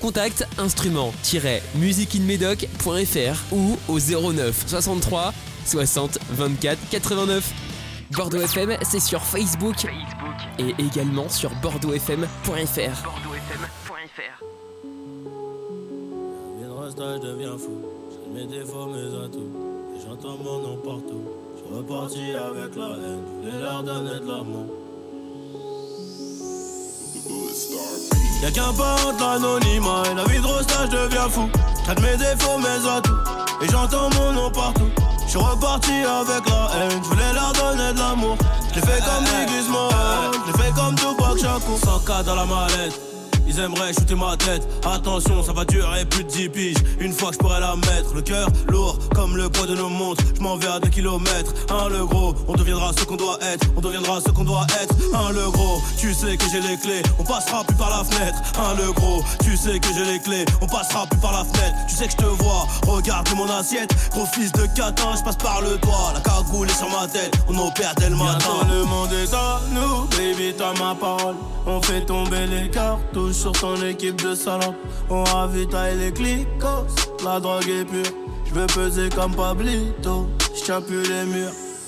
Contact instrument-musiqueinmedoc.fr ou au 09 63 60 24 89. Bordeaux FM, c'est sur Facebook et également sur bordeauxfm.fr. Je deviens fou, j'ai mes défauts, mes atouts, et j'entends mon nom partout. Je suis reparti avec la haine, je voulais leur donner de l'amour. Y'a qu'un pas entre l'anonymat et la vie de rostage, je deviens fou. J'ai mes défauts, mes atouts, et j'entends mon nom partout. Je suis reparti avec la haine, je voulais leur donner de l'amour. Je l'ai fait comme Biggie Smalls, je l'ai fait comme Tupac Shakur. 100K dans la mallette, ils aimeraient shooter ma tête. Attention, ça va durer plus de 10 piges. Une fois que je pourrais la mettre, le cœur lourd comme le poids de nos montres. Je m'en vais à 2 kilomètres. Hein, le gros, on deviendra ce qu'on doit être. On deviendra ce qu'on doit être. Hein, le gros, tu sais que j'ai les clés. On passera plus par la fenêtre. Hein, le gros, tu sais que j'ai les clés. On passera plus par la fenêtre. Tu sais que je te vois, regarde mon assiette. Gros fils de catin, je passe par le toit. La cagoule est sur ma tête, on opère dès le matin. Bientôt le monde est à nous, baby, t'as ma parole. On fait tomber les cartouches sur ton équipe de salopes. On ravitaille les clicos, la drogue est pure. Je veux peser comme Pablito, je tiens plus les murs.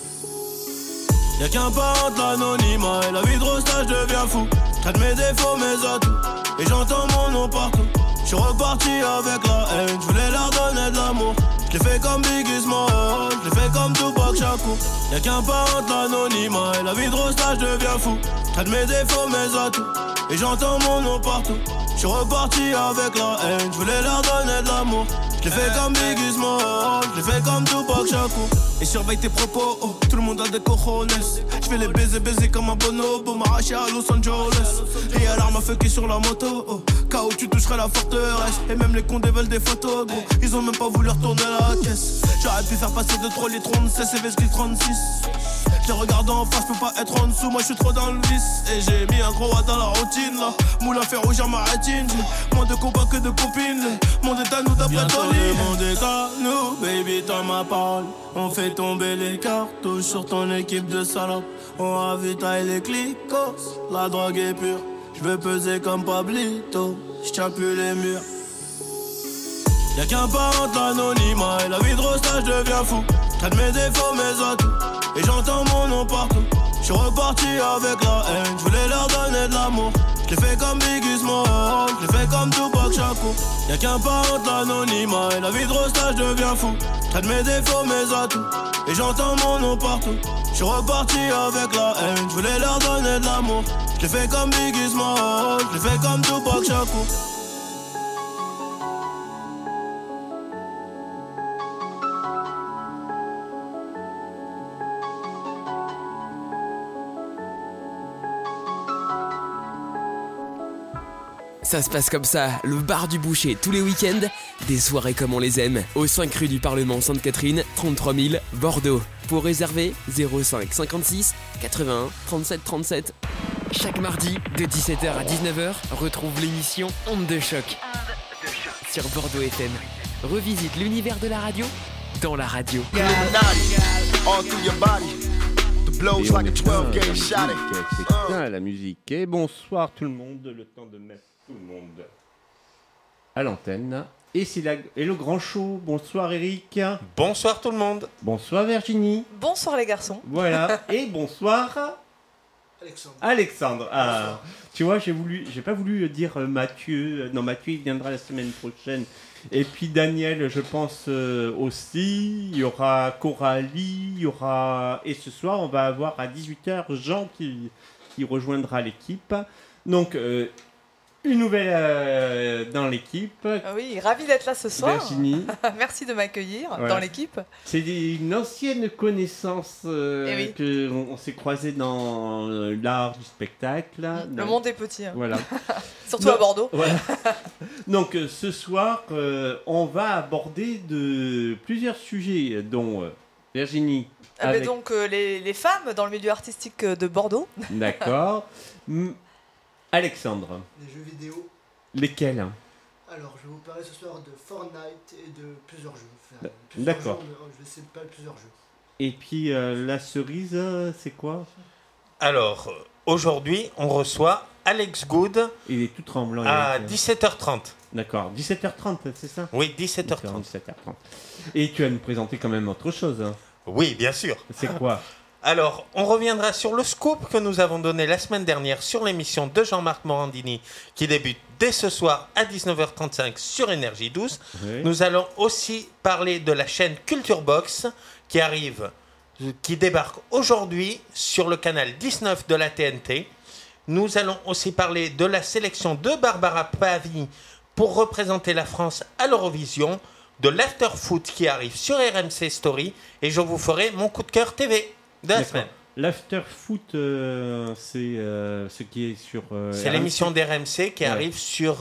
Y'a qu'un pas entre l'anonymat et la vie de rostage, je deviens fou. Traite mes défauts, mes atouts, et j'entends mon nom partout. Je suis reparti avec la haine, je voulais leur donner de l'amour. Je l'ai fait comme Biggie Smalls, je l'ai fait comme Tupac Shakur. Y'a qu'un pas entre l'anonymat et la vie de rostage, je deviens fou. Traite mes défauts, mes atouts, et j'entends mon nom partout. Je suis reparti avec la haine, je voulais leur donner de l'amour. Je l'ai fait comme Biggie Smalls, je l'ai fait comme Tupac Shakur. Et surveille tes propos, oh, tout le monde a des cojones. Je vais les baiser comme un bonobo, m'arracher à Los Angeles. Et à l'arme à feu qui est sur la moto, oh, KO tu toucherais la forteresse. Et même les condés veulent des photos, gros. Ils ont même pas voulu retourner la caisse. J'aurais pu faire passer de 3 litres 36 et VSG 36. Je les regarde en face, peux pas être en dessous, moi je suis trop dans le vice. Et j'ai mis un gros watt dans la routine là. Moulin fait rougir ma rétine. J'ai moins de combats que de copines. Mon est à nous d'après Tony. Le monde est à nous, baby, t'as ma parole. On fait tomber les cartouches sur ton équipe de salopes. On ravitaille les clicos, la drogue est pure. Je veux peser comme Pablito, je tiens plus les murs. Y'a qu'un pas entre l'anonymat et la vie de rostage, je deviens fou. Traite mes défauts, mes atouts, et j'entends mon nom partout. Je suis reparti avec la haine, je voulais leur donner de l'amour. Je l'ai fait comme Biggie Smalls, je l'ai fait comme Tupac Shakur. Y'a qu'un pas entre l'anonymat et la vie de rostage, je deviens fou. Traite mes défauts, mes atouts, et j'entends mon nom partout. Je suis reparti avec la haine, je voulais leur donner de l'amour. Je l'ai fait comme Biggie Smalls, je l'ai fait comme Tupac Shakur. Ça se passe comme ça, le bar du boucher tous les week-ends, des soirées comme on les aime, au 5 rue du Parlement Sainte-Catherine, 33 000, Bordeaux. Pour réserver, 05 56 81 37 37. Chaque mardi, de 17h à 19h, retrouve l'émission Onde de choc sur Bordeaux FM. Revisite l'univers de la radio dans la radio. Et on est bien à la musique. Et bonsoir tout le monde, le temps de mettre tout le monde à l'antenne. Et c'est et le grand show. Bonsoir Eric. Bonsoir tout le monde. Bonsoir Virginie. Bonsoir les garçons. Voilà. Et bonsoir Alexandre. Ah, tu vois, j'ai pas voulu dire Mathieu. Non, Mathieu il viendra la semaine prochaine. Et puis Daniel, je pense aussi. Il y aura Coralie, il y aura... Et ce soir, on va avoir à 18h Jean qui rejoindra l'équipe. Donc, une nouvelle dans l'équipe. Oui, ravi d'être là ce soir. Virginie. Merci de m'accueillir dans l'équipe. C'est une ancienne connaissance oui. qu'on s'est croisés dans l'art du spectacle. Le monde est petit. Hein. Voilà. Surtout à Bordeaux. Voilà. Donc ce soir, on va aborder plusieurs sujets, dont Virginie. Donc les femmes dans le milieu artistique de Bordeaux. D'accord. Alexandre. Les jeux vidéo. Lesquels? Alors, je vais vous parler ce soir de Fortnite et de plusieurs jeux. D'accord. Je vais essayer de parler de plusieurs jeux. Et puis la cerise, c'est quoi? Alors, aujourd'hui, on reçoit Alex Good Il est tout tremblant. à 17h30. D'accord, 17h30, c'est ça? Oui, 17h30. D'accord, 17h30. Et tu vas nous présenter quand même autre chose. Hein. Oui, bien sûr. C'est quoi? Alors, on reviendra sur le scoop que nous avons donné la semaine dernière sur l'émission de Jean-Marc Morandini qui débute dès ce soir à 19h35 sur Énergie 12. Oui. Nous allons aussi parler de la chaîne Culture Box qui débarque aujourd'hui sur le canal 19 de la TNT. Nous allons aussi parler de la sélection de Barbara Pavi pour représenter la France à l'Eurovision, de l'after-foot qui arrive sur RMC Story et je vous ferai mon coup de cœur TV de la semaine. L'after-foot, c'est ce qui est sur... c'est l'émission d'RMC qui arrive sur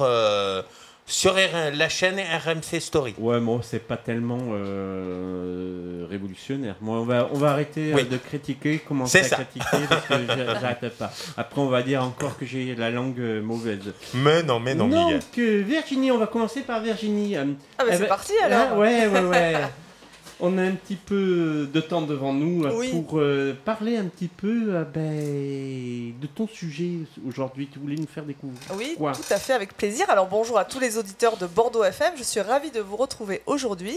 la chaîne RMC Story. Ouais, moi, c'est pas tellement révolutionnaire. Moi, on va arrêter de critiquer, commencer à critiquer parce que j'arrête pas. Après, on va dire encore que j'ai la langue mauvaise. Mais non, Miguel. Donc, Virginie, on va commencer par Virginie. C'est parti alors. Ouais. On a un petit peu de temps devant nous pour parler un petit peu de ton sujet aujourd'hui. Tu voulais nous faire découvrir quoi? Tout à fait, avec plaisir. Alors bonjour à tous les auditeurs de Bordeaux FM. Je suis ravie de vous retrouver aujourd'hui.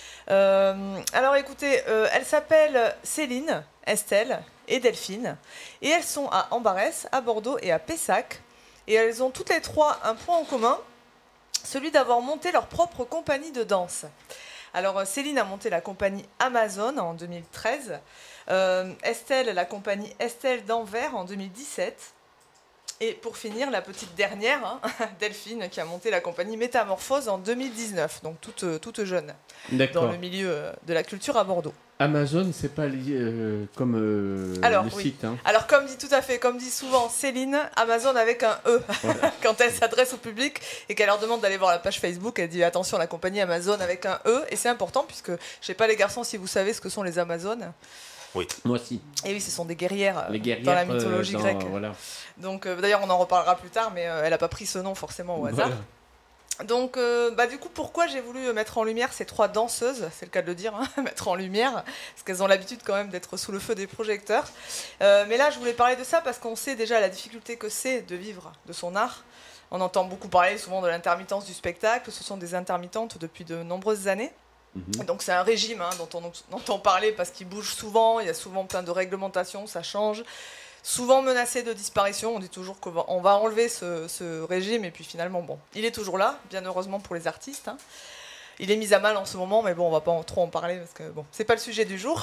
Alors écoutez, elles s'appellent Céline, Estelle et Delphine. Et elles sont à Ambarès, à Bordeaux et à Pessac. Et elles ont toutes les trois un point en commun, celui d'avoir monté leur propre compagnie de danse. Alors Céline a monté la compagnie Amazon en 2013, Estelle la compagnie Estelle d'Anvers en 2017 et pour finir la petite dernière, Delphine qui a monté la compagnie Métamorphose en 2019, donc toute jeune, dans le milieu de la culture à Bordeaux. Amazon, c'est pas comme le site. Hein. Alors comme dit souvent Céline, Amazon avec un E. Voilà. Quand elle s'adresse au public et qu'elle leur demande d'aller voir la page Facebook, elle dit attention, la compagnie Amazon avec un E. Et c'est important puisque, je sais pas les garçons si vous savez ce que sont les Amazones. Oui, moi aussi. Et oui, ce sont des guerrières dans la mythologie grecque. Voilà. Donc d'ailleurs on en reparlera plus tard, mais elle n'a pas pris ce nom forcément au hasard. Voilà. Donc, du coup, pourquoi j'ai voulu mettre en lumière ces trois danseuses, c'est le cas de le dire, mettre en lumière, parce qu'elles ont l'habitude quand même d'être sous le feu des projecteurs. Mais là, je voulais parler de ça parce qu'on sait déjà la difficulté que c'est de vivre de son art. On entend beaucoup parler souvent de l'intermittence du spectacle, ce sont des intermittentes depuis de nombreuses années. Donc c'est un régime dont on entend parler parce qu'il bouge souvent, il y a souvent plein de réglementations, ça change. Souvent menacé de disparition, on dit toujours qu'on va enlever ce régime et puis finalement, il est toujours là, bien heureusement pour les artistes. Il est mis à mal en ce moment, mais on va pas trop en parler parce que c'est pas le sujet du jour.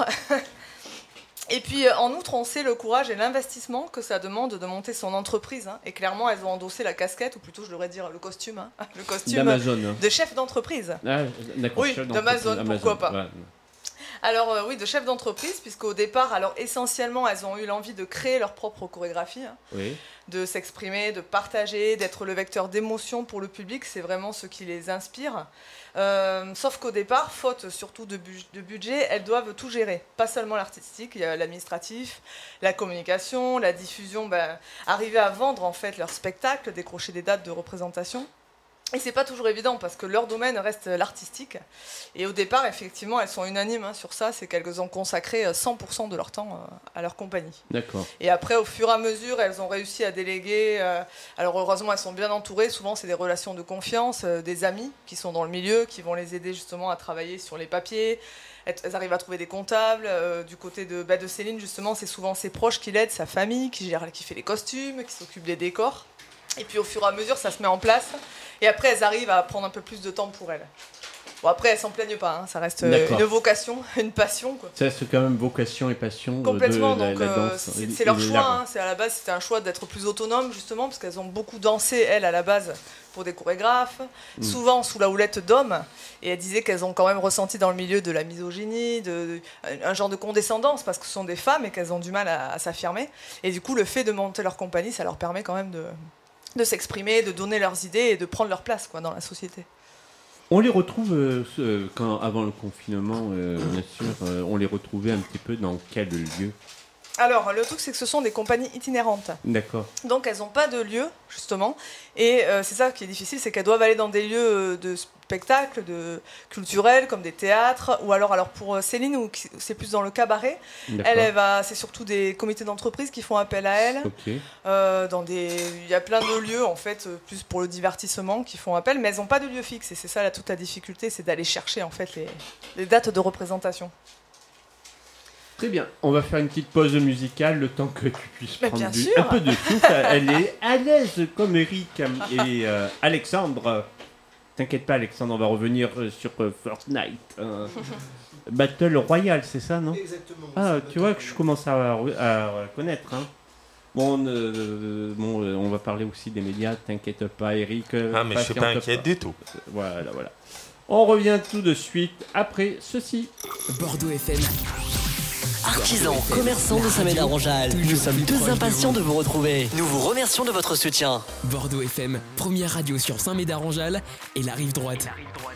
Et puis en outre, on sait le courage et l'investissement que ça demande de monter son entreprise. Et clairement, elles ont endossé la casquette, ou plutôt je devrais dire le costume d'Amazon. De chef d'entreprise. Ah, d'accord. Oui, d'Amazon, pourquoi pas. Ouais. Alors de chef d'entreprise, puisqu'au départ, essentiellement, elles ont eu l'envie de créer leur propre chorégraphie, de s'exprimer, de partager, d'être le vecteur d'émotion pour le public, c'est vraiment ce qui les inspire. Sauf qu'au départ, faute surtout de budget, elles doivent tout gérer, pas seulement l'artistique, il y a l'administratif, la communication, la diffusion, arriver à vendre en fait leur spectacle, décrocher des dates de représentation. Et c'est pas toujours évident parce que leur domaine reste l'artistique. Et au départ, effectivement, elles sont unanimes sur ça, c'est qu'elles ont consacré 100% de leur temps à leur compagnie. D'accord. Et après, au fur et à mesure, elles ont réussi à déléguer. Alors heureusement, elles sont bien entourées. Souvent, c'est des relations de confiance, des amis qui sont dans le milieu, qui vont les aider justement à travailler sur les papiers. Elles arrivent à trouver des comptables. Du côté de Céline, justement, c'est souvent ses proches qui l'aident, sa famille, qui fait les costumes, qui s'occupe des décors. Et puis au fur et à mesure, ça se met en place. Et après, elles arrivent à prendre un peu plus de temps pour elles. Bon, après, elles s'en plaignent pas. Ça reste une vocation, une passion. Quoi. Ça reste quand même vocation et passion. Complètement. De donc, la danse. C'est leur choix. C'est à la base, c'était un choix d'être plus autonome, justement, parce qu'elles ont beaucoup dansé, elles, à la base, pour des chorégraphes, souvent sous la houlette d'hommes. Et elles disaient qu'elles ont quand même ressenti dans le milieu de la misogynie, un genre de condescendance, parce que ce sont des femmes et qu'elles ont du mal à s'affirmer. Et du coup, le fait de monter leur compagnie, ça leur permet quand même de s'exprimer, de donner leurs idées et de prendre leur place dans la société. On les retrouve, avant le confinement, bien sûr, on les retrouvait un petit peu dans quel lieu ? Alors, le truc, c'est que ce sont des compagnies itinérantes. D'accord. Donc, elles n'ont pas de lieu, justement. Et c'est ça qui est difficile, c'est qu'elles doivent aller dans des lieux de spectacles, culturels, comme des théâtres. Ou alors pour Céline, où c'est plus dans le cabaret, c'est surtout des comités d'entreprise qui font appel à elle. Okay. Il y a plein de lieux, en fait, plus pour le divertissement, qui font appel. Mais elles n'ont pas de lieu fixe. Et c'est ça, toute la difficulté, c'est d'aller chercher, en fait, les dates de représentation. Très bien, on va faire une petite pause musicale le temps que tu puisses prendre un peu de souffle. Elle est à l'aise comme Eric et Alexandre. T'inquiète pas Alexandre, on va revenir sur Fortnite. Battle Royale, c'est ça, non ? Exactement. Ah, tu vois que je commence à connaître. Hein. On va parler aussi des médias, t'inquiète pas Eric. Mais je suis pas inquiet du tout. Voilà. On revient tout de suite après ceci. Bordeaux FM. Artisans, commerçants de Saint-Médard-en-Jalles, nous sommes tous impatients de vous retrouver. Nous vous remercions de votre soutien. Bordeaux FM, première radio sur Saint-Médard-en-Jalles et la rive droite.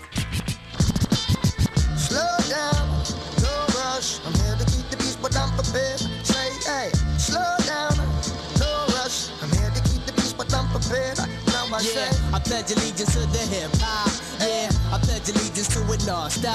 Slow down, no rush. I'm here to keep the peace, but I'm prepared. Say, hey, slow down, no rush. I'm here to keep the peace, but I'm prepared. Now I say, I pledge allegiance to the hip hop. Yeah, I pledge allegiance to it non-stop.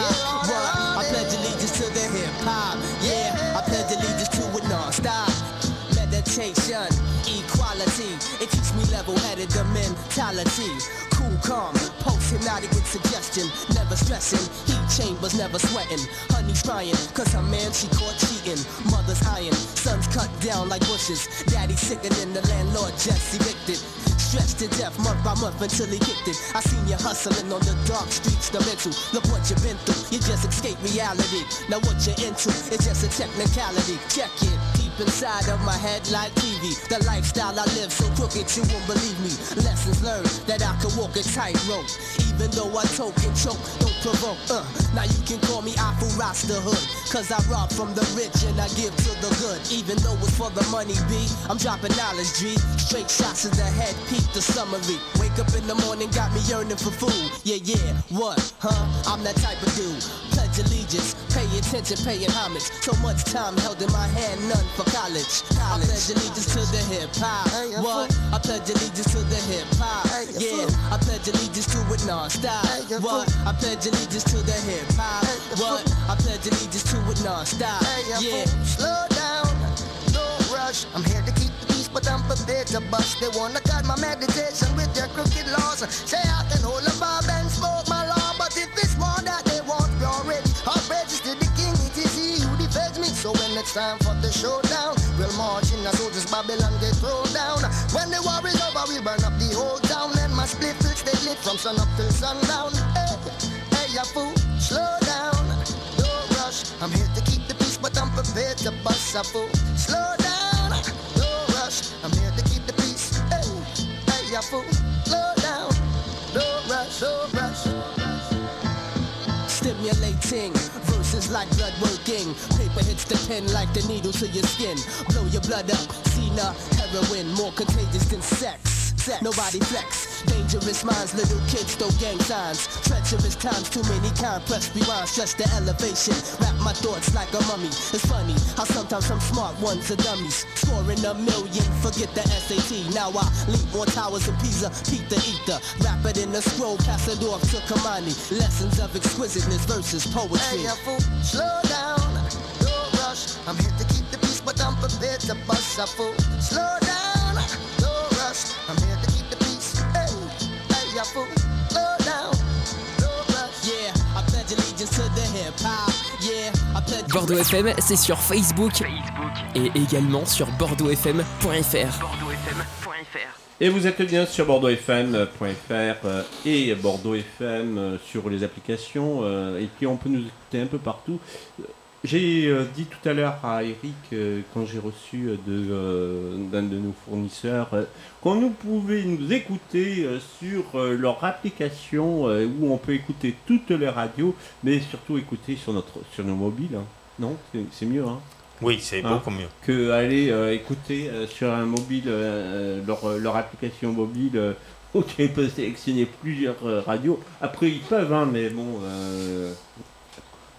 I pledge allegiance to the hip hop. Yeah, I pledge allegiance to it non-stop. Meditation, equality. It keeps me level-headed, the mentality. Cool, calm, post-hypnotic with suggestion. Never stressing, heat chambers never sweating. Honey's trying, cause her man she caught cheating. Mother's iron, sons cut down like bushes. Daddy sicker than the landlord just evicted. Stressed to death month by month until he kicked it. I seen you hustling on the dark streets, the mental. Look what you've been through, you just escaped reality. Now what you're into is just a technicality. Check it, deep inside of my head like TV. The lifestyle I live so crooked you won't believe me. Lessons learned that I can walk a tightrope. Even though I talk and choke, don't provoke. Now you can call me Apple Rasta Hood. Cause I rob from the rich and I give to the good. Even though it's for the money, B, I'm dropping knowledge, G. Straight shots to the head, peep the summary. Wake up in the morning, got me yearning for food. Yeah, what, I'm that type of dude. Pledge allegiance, pay attention, paying homage. So much time held in my hand, none for college. I pledge allegiance to the hip-hop. What? I pledge allegiance to the hip-hop. Yeah, I pledge allegiance to it non-stop. What? I pledge allegiance to the hip-hop. What? I pledge allegiance to it non-stop. Yeah. Slow down, don't rush. I'm here to keep the peace, but I'm prepared to bust. They wanna cut my meditation with their crooked laws. Say I can hold a bob and smoke my law, but if it's more that they want, we already I've registered the king. It is he who defends me. So when it's time for the showdown, we'll march in the soldiers Babylon get thrown down. When the war is over, we'll burn up the whole town, and my split will stay lit from sun up till sundown. Hey, ya fool, slow down, don't rush. I'm here to keep the peace, but I'm prepared to bust a fool. Slow down, don't rush. I'm here to keep the peace. Hey, ya fool, slow down, don't rush, don't rush. Stimulating verses like blood working. Paper hits the pen like the needle to your skin. Blow your blood up, Cena, heroin, more contagious than sex. Nobody flex, dangerous minds, little kids throw gang signs. Treacherous times, too many kind, press rewind, stress the elevation. Wrap my thoughts like a mummy. It's funny how sometimes some smart ones are dummies. Scoring a million, forget the SAT. Now I leap on towers of Pisa, peep the ether. Wrap it in a scroll, pass it off to Kamani. Lessons of exquisiteness versus poetry. Hey, fool, slow down, don't rush. I'm here to keep the peace, but I'm prepared to bust a fool. Slow down, don't rush. I'm here to keep the peace. Hey, fool, slow down, don't rush. Yeah, I pledge allegiance to the hip hop. Yeah, I pledge. Bordeaux FM, c'est sur Facebook et également sur bordeauxfm.fr. Et vous êtes bien sur bordeauxfm.fr et Bordeaux FM sur les applications. Et puis on peut nous écouter un peu partout. J'ai dit tout à l'heure à Eric, quand j'ai reçu d'un de nos fournisseurs, qu'on nous pouvait nous écouter sur leur application où on peut écouter toutes les radios, mais surtout écouter sur nos mobiles. Hein. Non, c'est mieux, hein. Oui, c'est beaucoup mieux. Que aller écouter sur un mobile leur application mobile où tu peux sélectionner plusieurs radios. Après, ils peuvent, hein, mais bon,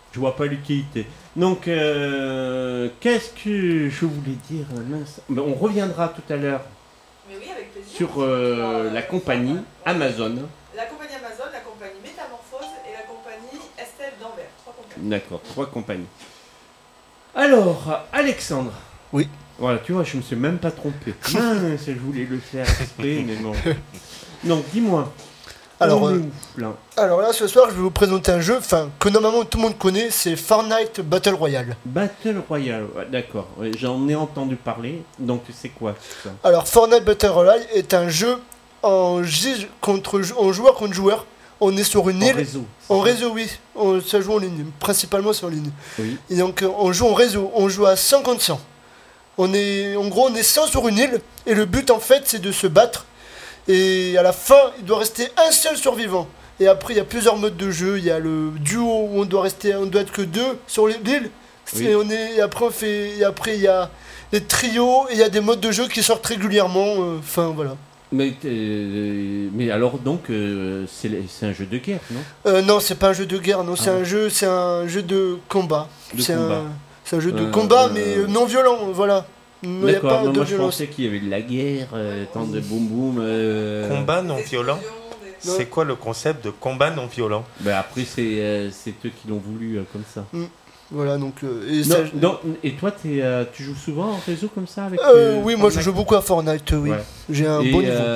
Je vois pas l'utilité. Donc, qu'est-ce que je voulais dire, mince. On reviendra tout à l'heure avec plaisir. Sur la compagnie Amazon. La compagnie Amazon, la compagnie Métamorphose et la compagnie Estelle d'Anvers. 3 compagnies. D'accord, 3 compagnies. Alors, Alexandre. Oui. Voilà, tu vois, je me suis même pas trompé. Mince, je voulais le faire exprès, mais bon. Donc, dis-moi. Alors là, ce soir, je vais vous présenter un jeu que normalement tout le monde connaît, c'est Fortnite Battle Royale. Battle Royale, ouais, d'accord. Ouais, j'en ai entendu parler, donc c'est quoi ça? Alors, Fortnite Battle Royale est un jeu en joueur contre joueur. On est sur une île. En réseau, oui. Ça joue en ligne, principalement sur ligne. Oui. Et donc, on joue en réseau, on joue à 100 contre 100. On est 100 sur une île, et le but, en fait, c'est de se battre. Et à la fin, il doit rester un seul survivant. Et après, il y a plusieurs modes de jeu. Il y a le duo où on doit être que 2 sur l'île. Oui. Et après, il y a les trios et il y a des modes de jeu qui sortent régulièrement. Voilà. Mais alors donc, c'est un jeu de guerre, non? Non, c'est pas un jeu de guerre. Non, c'est un jeu de combat. C'est un jeu de combat, mais non violent. Voilà. D'accord, moi je pensais qu'il y avait de la guerre, tant de boum boum. Combat non violent. C'est quoi le concept de combat non violent? Après c'est eux qui l'ont voulu comme ça. Voilà donc. Et toi tu joues souvent en réseau comme ça avec oui, moi je joue beaucoup à Fortnite. Oui, ouais. J'ai un bon niveau.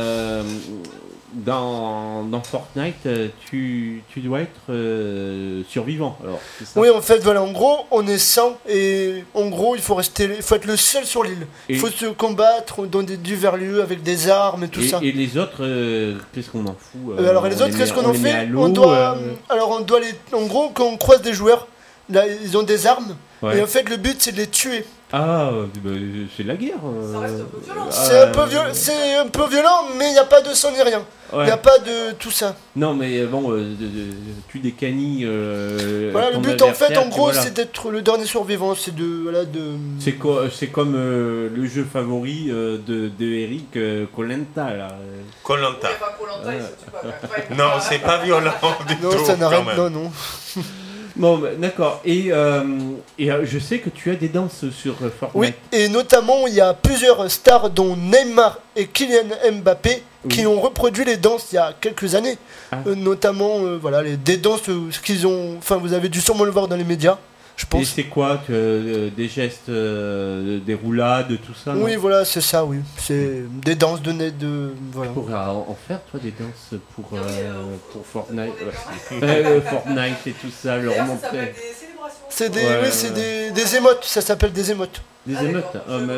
Dans Fortnite, tu dois être survivant. Alors, c'est ça? Oui, en fait, voilà, en gros, on est 100 et en gros, il faut être le seul sur l'île. Il faut se combattre dans des divers lieux avec des armes et tout ça. Et les autres, qu'est-ce qu'on en fout? Alors, les autres, qu'est-ce qu'on en fait? On doit en gros, quand on croise des joueurs, là, ils ont des armes. Ouais. Et en fait, le but, c'est de les tuer. C'est la guerre. Ça reste un peu violent. C'est un peu violent, mais il n'y a pas de sang ni rien. Il n'y a pas de tout ça. Non, mais bon, tu des canis. Voilà, le but en fait, en gros, c'est d'être le dernier survivant. C'est C'est comme le jeu favori de Eric Koh-Lanta là. Koh-Lanta. Non, c'est pas violent du tout. Non, ça n'arrête pas, non. Bon, d'accord. Et je sais que tu as des danses sur Fortnite. Oui, et notamment, il y a plusieurs stars, dont Neymar et Kylian Mbappé, qui ont reproduit les danses il y a quelques années. Notamment, des danses qu'ils ont... Enfin, vous avez dû sûrement le voir dans les médias, je pense. Et c'est quoi des gestes, des roulades, tout ça? Oui, voilà, c'est ça, oui. C'est des danses voilà. Tu pourrais en faire, toi, des danses pour Fortnite. Fortnite et tout ça, leur montrer. C'est des émotes, ça s'appelle des émotes. Des émotes?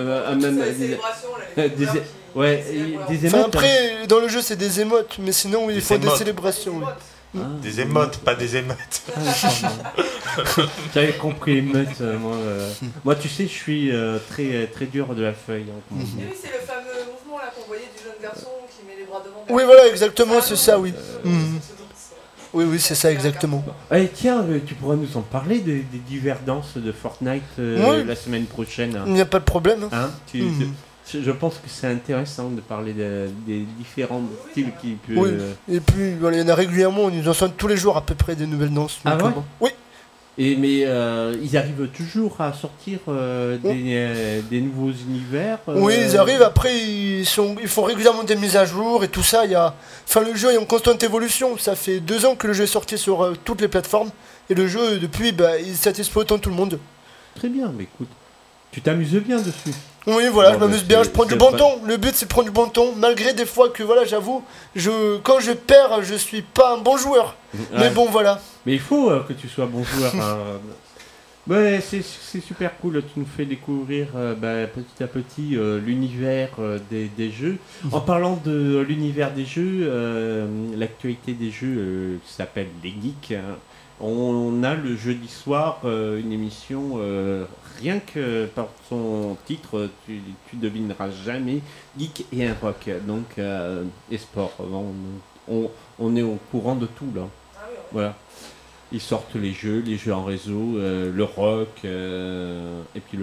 Des émotes. Après, dans le jeu, c'est des émotes, mais sinon, il faut des célébrations. Oui. Des émotes, pas des émeutes. J'avais compris émeutes. Moi, tu sais, je suis très, très dur de la feuille. Oui, c'est le fameux mouvement là qu'on voyait du jeune garçon qui met les bras devant. Oui, voilà, exactement, c'est ça, oui. Oui, c'est ça, exactement. Allez, tiens, tu pourras nous en parler des divers danses de Fortnite la semaine prochaine. Il n'y a pas de problème. Je pense que c'est intéressant de parler des différents styles qui peuvent... Oui, et puis il y en a régulièrement, on nous en sonne tous les jours à peu près des nouvelles danses. Ah ouais? Oui. Mais ils arrivent toujours à sortir des nouveaux univers Oui, ils arrivent, après ils font régulièrement des mises à jour et tout ça. Le jeu est en constante évolution, ça fait 2 ans que le jeu est sorti sur toutes les plateformes. Et le jeu, depuis, il satisfait autant tout le monde. Très bien, mais écoute, tu t'amuses bien dessus. Oui, voilà, je m'amuse bien, je prends du bon ton. Le but, c'est de prendre du bon ton, malgré des fois que, voilà, j'avoue, quand je perds, je suis pas un bon joueur. Mais bon, voilà. Mais il faut que tu sois bon joueur. Ouais, c'est super cool, tu nous fais découvrir petit à petit l'univers des jeux. En parlant de l'univers des jeux, l'actualité des jeux qui s'appelle Les Geeks, on a le jeudi soir une émission, rien que par son titre, tu devineras jamais, Geek et un rock, donc et sport. On est au courant de tout là. Voilà. Ils sortent les jeux en réseau, le rock, et puis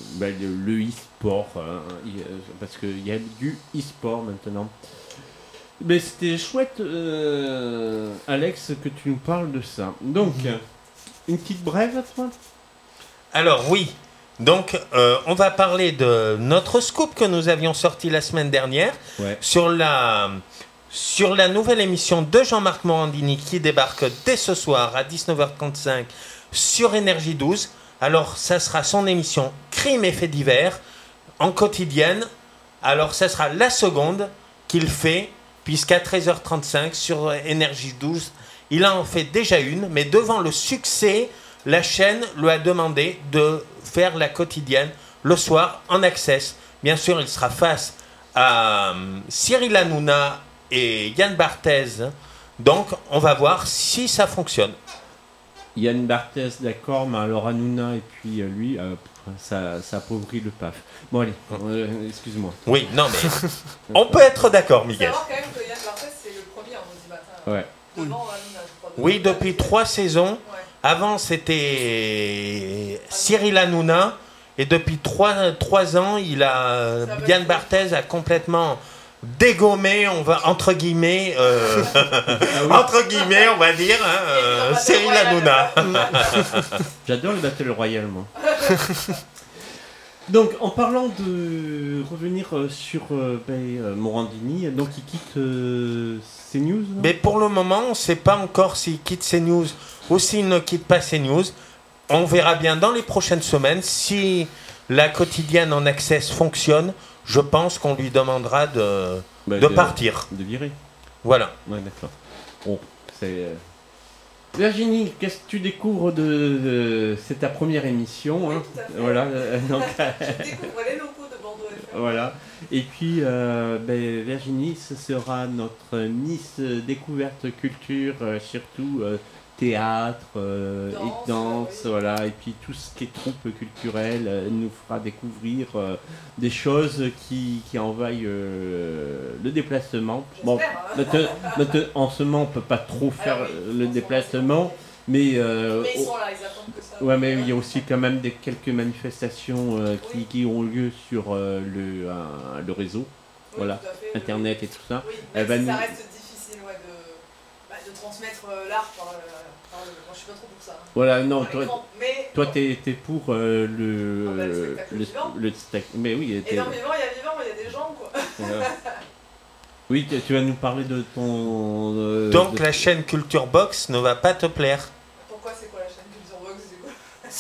le e-sport, parce qu'il y a du e-sport maintenant. Mais c'était chouette, Alex, que tu nous parles de ça. Donc, une petite brève, toi ? Alors oui, donc on va parler de notre scoop que nous avions sorti la semaine dernière sur la nouvelle émission de Jean-Marc Morandini qui débarque dès ce soir à 19h35 sur Énergie 12. Alors ça sera son émission Crime et faits divers en quotidienne. Alors ça sera la seconde qu'il fait, puisqu'à 13h35 sur Énergie 12, il en fait déjà une, mais devant le succès, la chaîne lui a demandé de faire la quotidienne le soir en access. Bien sûr, il sera face à Cyril Hanouna et Yann Barthès. Donc, on va voir si ça fonctionne. Yann Barthès, d'accord, mais alors Hanouna et puis lui, ça appauvrit le PAF. Bon, allez, excuse-moi. Oui, non, mais on peut être d'accord, Miguel. Il faut savoir quand même que Yann Barthès, c'est le premier en lundi matin. Ouais. Devant Hanouna, je crois. Oui, depuis 3 saisons. Ouais. Avant, c'était Cyril Hanouna. Et depuis 3 ans, Yann Barthès a complètement dégommé, entre guillemets, entre guillemets, on va dire, Cyril Hanouna. J'adore le Battle Royale, moi. Donc, en parlant de revenir sur Morandini, donc il quitte CNews. Mais pour le moment, on ne sait pas encore s'il quitte CNews ou s'il ne quitte pas CNews. On verra bien dans les prochaines semaines si la quotidienne en access fonctionne. Je pense qu'on lui demandera de partir. De virer. Voilà. Ouais, d'accord. Bon, c'est... Virginie, qu'est-ce que tu découvres c'est ta première émission, hein. Oui, voilà. Donc, je découvre les locaux de Bordeaux FM. Voilà. Et puis, Virginie, ce sera notre Miss Découverte Culture, surtout théâtre, danse, voilà. Et puis tout ce qui est troupe culturelle nous fera découvrir des choses qui envahissent le déplacement. Bon, en ce moment, on peut pas trop faire le déplacement, mais ils sont là, ils attendent que ça. Ouais, mais il y a aussi quand même quelques manifestations qui ont lieu sur le réseau, voilà, Internet et tout ça. Oui, ça reste difficile de transmettre l'art par moi, je suis pas trop pour ça. Voilà, non, toi bon. t'es pour le spectacle. Mais oui. Et dans Vivant, il y a des gens, quoi. Oui, tu vas nous parler de ton... Donc la chaîne Culture Box ne va pas te plaire. Pourquoi c'est quoi la chaîne Culture Box, c'est quoi?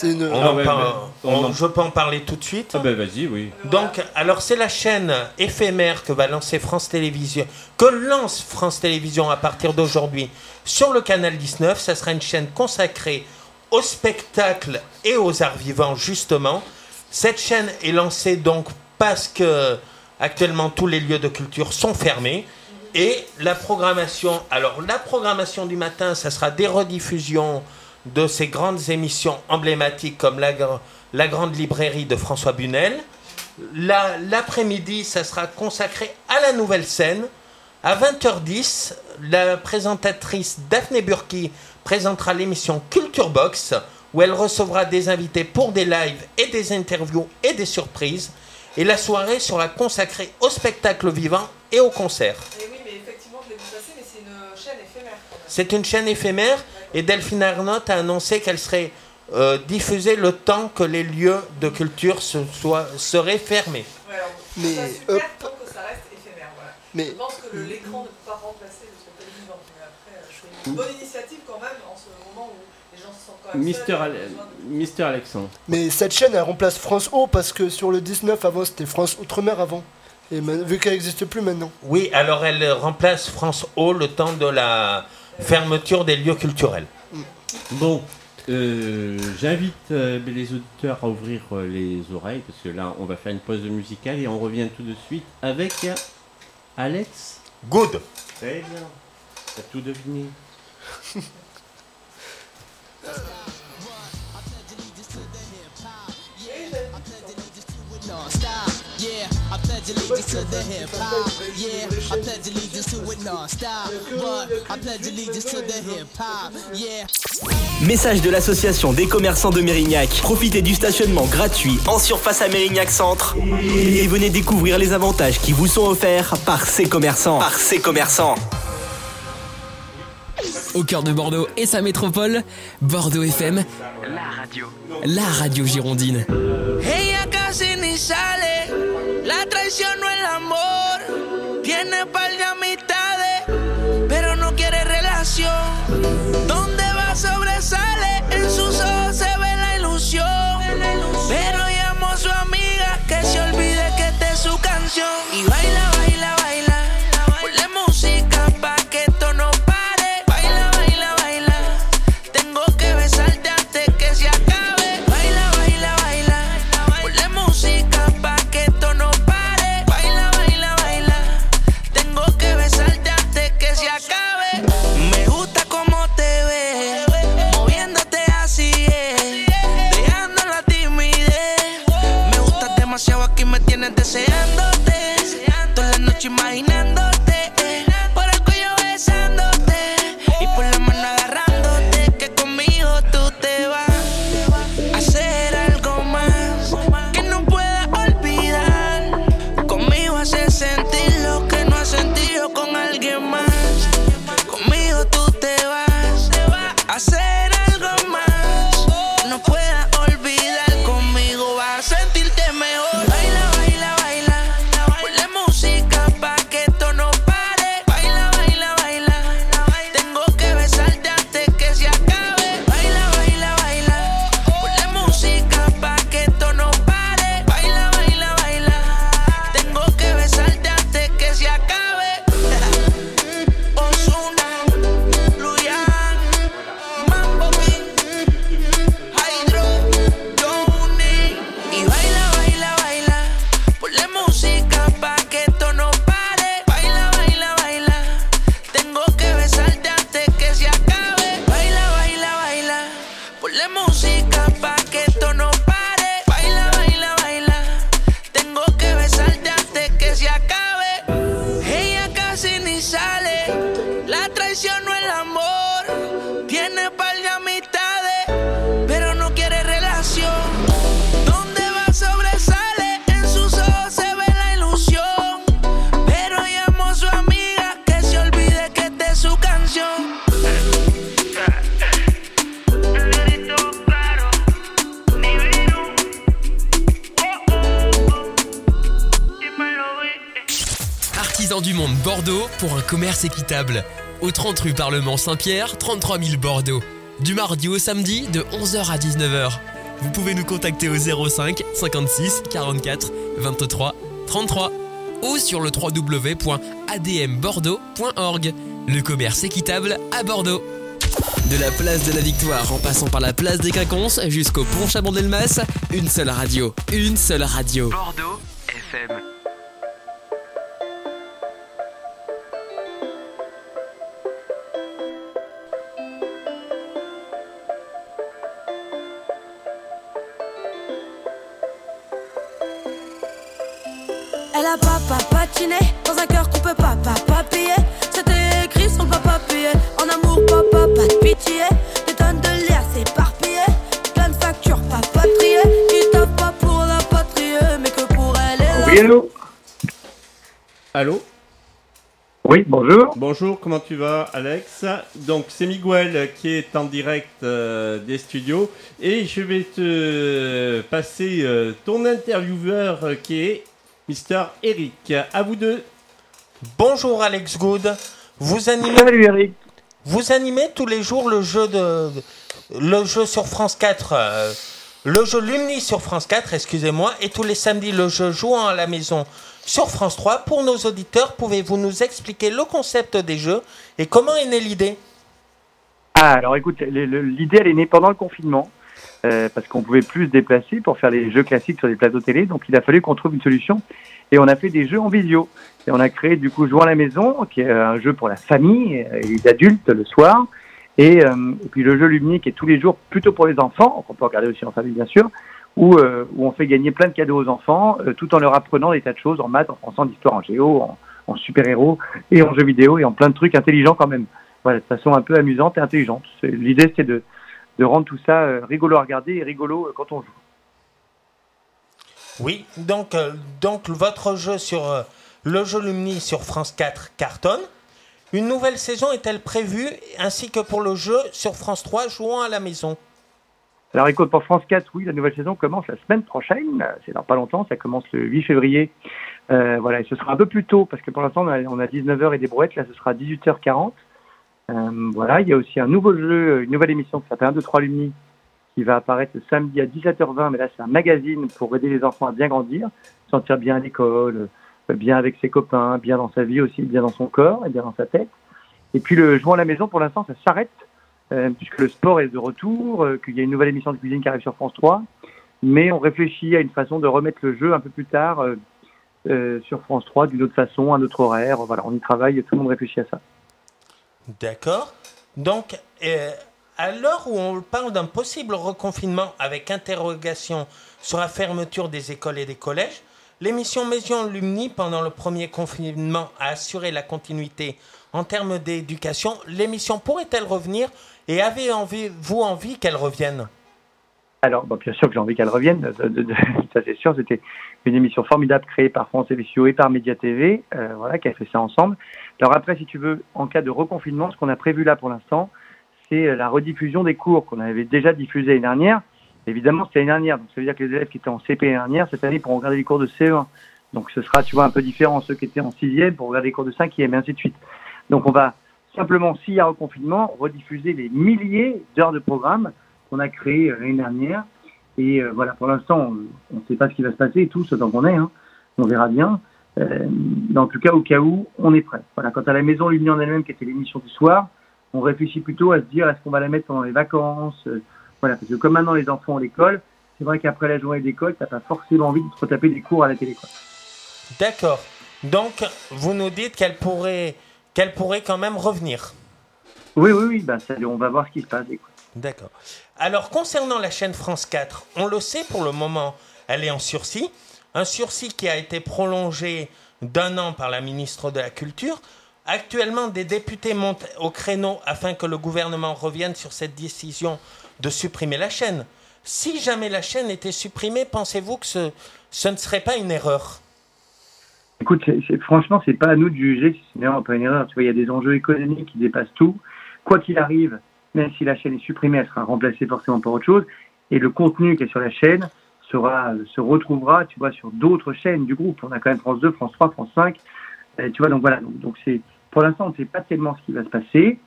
Je peux en parler tout de suite. Ah ben vas-y, oui. Donc, alors c'est la chaîne éphémère que va lancer France Télévisions, que lance France Télévisions à partir d'aujourd'hui sur le canal 19. Ça sera une chaîne consacrée au spectacle et aux arts vivants, justement. Cette chaîne est lancée donc parce que actuellement tous les lieux de culture sont fermés. Et la programmation du matin, ça sera des rediffusions de ces grandes émissions emblématiques comme la Grande Librairie de François Bunel. L'après-midi, ça sera consacré à la nouvelle scène. À 20h10, la présentatrice Daphné Burki présentera l'émission Culture Box, où elle recevra des invités pour des lives et des interviews et des surprises. Et la soirée sera consacrée au spectacle vivant et au concert. Et oui, mais effectivement, je l'ai vu passer, mais c'est une chaîne éphémère. C'est une chaîne éphémère. Et Delphine Arnault a annoncé qu'elle serait diffusée le temps que les lieux de culture seraient fermés. Ouais, alors, mais ça super tant que ça reste éphémère. Voilà. Mais je pense que l'écran ne peut pas remplacer le spectacle vivant. Mais après, c'est une bonne initiative quand même en ce moment où les gens se sentent quand même Mister Alexandre. Mais cette chaîne, elle remplace France O parce que sur le 19 avant, c'était France Outre-mer avant. Et vu qu'elle n'existe plus maintenant. Oui, alors elle remplace France O le temps de la fermeture des lieux culturels. Bon, j'invite les auditeurs à ouvrir les oreilles parce que là, on va faire une pause musicale et on revient tout de suite avec Alex. Good. Très bien. T'as tout deviné. Yeah, I pledge pledge allegiance to the hip hop. Yeah, I pledge allegiance to it non-stop. But I pledge allegiance to the hip hop. Yeah. Message de l'association des commerçants de Mérignac. Profitez du stationnement gratuit en surface à Mérignac Centre et venez découvrir les avantages qui vous sont offerts par ces commerçants. Au cœur de Bordeaux et sa métropole, Bordeaux FM, la radio girondine. Ella casi ni sale, la traición no el amor. Tiene par de amistades, pero no quiere relación. Donde va sobresale, en sus ojos se ve la ilusión. Pero llamó a su amiga que se olvide que esta es su canción. Y baila, baila, baila, ponle música pa' que esto no pare. Baila, baila, baila, tengo que besarte antes que se acabe. Baila, baila, baila, ponle música pa' que esto no pare. Baila, baila, baila, tengo que besarte antes que se acabe. Me gusta cómo te ves, moviéndote así es, dejando la timidez. Me gustas demasiado, aquí me tienes deseándote, toda la noche imaginándote, por el cuello besándote y por la mano agarrándote, que conmigo tú te vas a hacer algo más que no puedas olvidar. Conmigo haces sentir lo que no has sentido con alguien más. Conmigo tú te vas a hacer algo más que no puedas olvidar. Conmigo vas a sentirte mejor. Baila, baila, baila, ponle música pa' que esto no pare. Baila, baila, baila, tengo que besarte antes que se acabe. Baila, baila, baila, ponle música pa' que esto no pare. Baila, baila, baila, tengo que besarte antes que se acabe. Ozuna, Luyan, Mambo King, Hydro, Johnny. Y baila, baila, baila, ponle música pa' que esto no pare. Baila, baila, baila, tengo que besarte antes que se acabe. Baila, baila, baila, ponle música pa' que esto no pare. Baila, baila, baila, tengo que besarte antes que se acabe. Ella casi ni sale, la traición no el amor. Tiene par de amistades, pero no quiere relación. Donde va sobresale, en sus ojos se ve la ilusión. Pero llamó a su amiga que se olvide que esta es su canción. Artisans du monde Bordeaux pour un commerce équitable. Au 30 rue Parlement Saint-Pierre, 33 000 Bordeaux. Du mardi au samedi de 11h à 19h. Vous pouvez nous contacter au 05 56 44 23 33 ou sur le www.admbordeaux.org. Le commerce équitable à Bordeaux. De la place de la Victoire en passant par la place des Quinconces jusqu'au pont Chabon-Delmas, une seule radio. Bordeaux FM. Elle a pas patiné dans un cœur qu'on peut pas payer. C'était écrit sur le papier. En amour, papa, pas de pitié. Des tonnes de liens s'éparpiller. Plein de factures pas patriées. Qui tape pas pour la patrie, mais que pour elle est là. Oui, allô. Allô? Oui, bonjour. Bonjour, comment tu vas, Alex? Donc, c'est Miguel qui est en direct des studios. Et je vais te passer ton intervieweur qui est Mister Eric. À vous deux. Bonjour Alex Good. Salut Eric. Vous animez tous les jours le jeu sur France 4, le jeu Lumni sur France 4, excusez-moi, et tous les samedis le jeu Jouant à la maison sur France 3. Pour nos auditeurs, pouvez-vous nous expliquer le concept des jeux et comment est née l'idée? Alors écoute, l'idée elle est née pendant le confinement. Parce qu'on pouvait plus se déplacer pour faire les jeux classiques sur des plateaux télé, donc il a fallu qu'on trouve une solution et on a fait des jeux en visio et on a créé du coup Jouant à la maison qui est un jeu pour la famille et les adultes le soir et puis le jeu Lumni qui est tous les jours plutôt pour les enfants, qu'on peut regarder aussi en famille bien sûr, où on fait gagner plein de cadeaux aux enfants, tout en leur apprenant des tas de choses en maths, en français, en histoire, en géo, en super-héros, et en jeux vidéo, et en plein de trucs intelligents quand même. Voilà, de façon un peu amusante et intelligente. L'idée, c'était de rendre tout ça rigolo à regarder et rigolo quand on joue. Oui, donc votre jeu sur le jeu Lumni sur France 4 cartonne. Une nouvelle saison est-elle prévue, ainsi que pour le jeu sur France 3 jouant à la maison? Alors écoute, pour France 4, oui, la nouvelle saison commence la semaine prochaine. C'est dans pas longtemps, ça commence le 8 février. Voilà, et ce sera un peu plus tôt, parce que pour l'instant, on a 19h et des brouettes. Là, ce sera 18h40. Voilà, il y a aussi un nouveau jeu, une nouvelle émission qui s'appelle 1, 2, 3 Lumni, qui va apparaître le samedi à 17h20. Mais là, c'est un magazine pour aider les enfants à bien grandir, se sentir bien à l'école, bien avec ses copains, bien dans sa vie aussi, bien dans son corps et bien dans sa tête. Et puis le jouant à la maison, pour l'instant, ça s'arrête. Puisque le sport est de retour, qu'il y a une nouvelle émission de cuisine qui arrive sur France 3, mais on réfléchit à une façon de remettre le jeu un peu plus tard sur France 3 d'une autre façon, un autre horaire. Voilà, on y travaille, tout le monde réfléchit à ça. D'accord. Donc, à l'heure où on parle d'un possible reconfinement avec interrogation sur la fermeture des écoles et des collèges, l'émission Maison Lumni, pendant le premier confinement, a assuré la continuité en termes d'éducation. L'émission pourrait-elle revenir et avez-vous envie qu'elle revienne? Alors, bien sûr que j'ai envie qu'elle revienne, ça c'est sûr. C'était une émission formidable créée par France Télévisions et par Média TV, voilà, qui a fait ça ensemble. Alors après, si tu veux, en cas de reconfinement, ce qu'on a prévu là pour l'instant, c'est la rediffusion des cours qu'on avait déjà diffusés l'année dernière. Évidemment, c'était l'année dernière, donc ça veut dire que les élèves qui étaient en CP l'année dernière, cette année, pourront regarder les cours de CE1. Donc ce sera, tu vois, un peu différent. Ceux qui étaient en 6e pour regarder les cours de 5e, et ainsi de suite. Donc on va simplement, s'il y a reconfinement, rediffuser les milliers d'heures de programme qu'on a créées l'année dernière. Et voilà, pour l'instant, on ne sait pas ce qui va se passer, tout ce dont on est, hein. On verra bien. Mais en tout cas, au cas où, on est prêt. Voilà, quant à la Maison Lumni en elle-même, qui était l'émission du soir, on réfléchit plutôt à se dire, est-ce qu'on va la mettre pendant les vacances, voilà, parce que comme maintenant les enfants ont l'école, c'est vrai qu'après la journée d'école, t'as pas forcément envie de te retaper des cours à la télé, quoi. D'accord. Donc, vous nous dites qu'elle pourrait quand même revenir. Oui, bah, on va voir ce qui se passe. Écoute. D'accord. Alors, concernant la chaîne France 4, on le sait pour le moment, elle est en sursis. Un sursis qui a été prolongé d'1 an par la ministre de la Culture. Actuellement, des députés montent au créneau afin que le gouvernement revienne sur cette décision de supprimer la chaîne. Si jamais la chaîne était supprimée, pensez-vous que ce ne serait pas une erreur? Écoute, franchement, c'est pas à nous de juger si c'est une erreur ou pas une erreur. Tu vois, il y a des enjeux économiques qui dépassent tout. Quoi qu'il arrive, même si la chaîne est supprimée, elle sera remplacée forcément par autre chose. Et le contenu qui est sur la chaîne se retrouvera, tu vois, sur d'autres chaînes du groupe. On a quand même France 2, France 3, France 5. Tu vois, donc voilà. Donc c'est, pour l'instant, on ne sait pas tellement ce qui va se passer.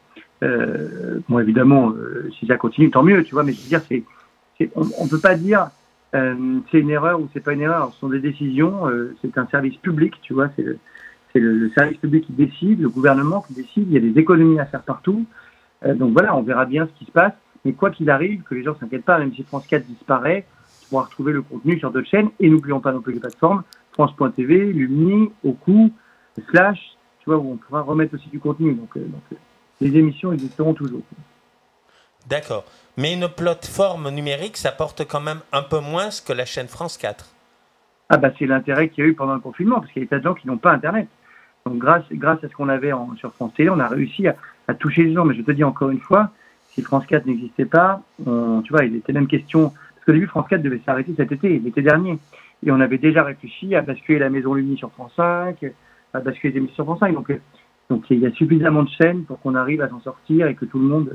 Bon, évidemment, si ça continue, tant mieux, tu vois. Mais je veux dire, on ne peut pas dire c'est une erreur ou c'est pas une erreur. Ce sont des décisions. C'est un service public, tu vois. C'est le service public qui décide, le gouvernement qui décide. Il y a des économies à faire partout. Donc voilà, on verra bien ce qui se passe. Mais quoi qu'il arrive, que les gens ne s'inquiètent pas, même si France 4 disparaît, tu pourras retrouver le contenu sur d'autres chaînes. Et n'oublions pas non plus les plateformes France.tv, Lumni, Oku, Slash, tu vois, où on pourra remettre aussi du contenu. Donc les émissions existeront toujours. D'accord. Mais une plateforme numérique, ça porte quand même un peu moins que la chaîne France 4. Ah bah c'est l'intérêt qu'il y a eu pendant le confinement, parce qu'il y a des tas de gens qui n'ont pas Internet. Donc grâce à ce qu'on avait sur France Télé, on a réussi à toucher les gens. Mais je te dis encore une fois, si France 4 n'existait pas, tu vois, il était même question... Parce qu'au début, France 4 devait s'arrêter cet été, l'été dernier. Et on avait déjà réfléchi à basculer la Maison Lumni sur France 5, à basculer les émissions sur France 5. Donc il y a suffisamment de chaînes pour qu'on arrive à s'en sortir et que tout le monde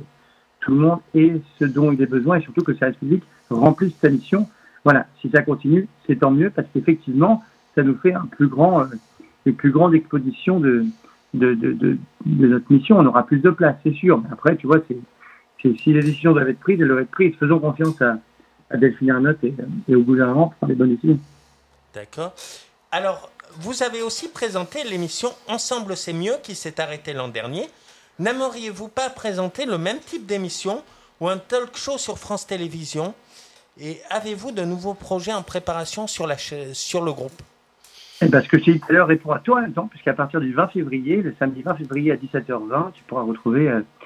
ait ce dont il a besoin et surtout que le service public remplisse sa mission. Voilà, si ça continue, c'est tant mieux parce qu'effectivement, ça nous fait une plus grande exposition de notre mission. On aura plus de place, c'est sûr. Mais après, tu vois, si les décisions doivent être prises, elles doivent être prises. Faisons confiance à Delphine Ernotte et au gouvernement pour prendre les bonnes décisions. D'accord. Alors, vous avez aussi présenté l'émission Ensemble c'est mieux qui s'est arrêtée l'an dernier. N'aimeriez-vous pas présenter le même type d'émission ou un talk show sur France Télévisions? Et avez-vous de nouveaux projets en préparation sur le groupe? Parce que j'ai tout à l'heure répond à toi, puisqu'à partir du 20 février, le samedi 20 février à 17h20, tu pourras retrouver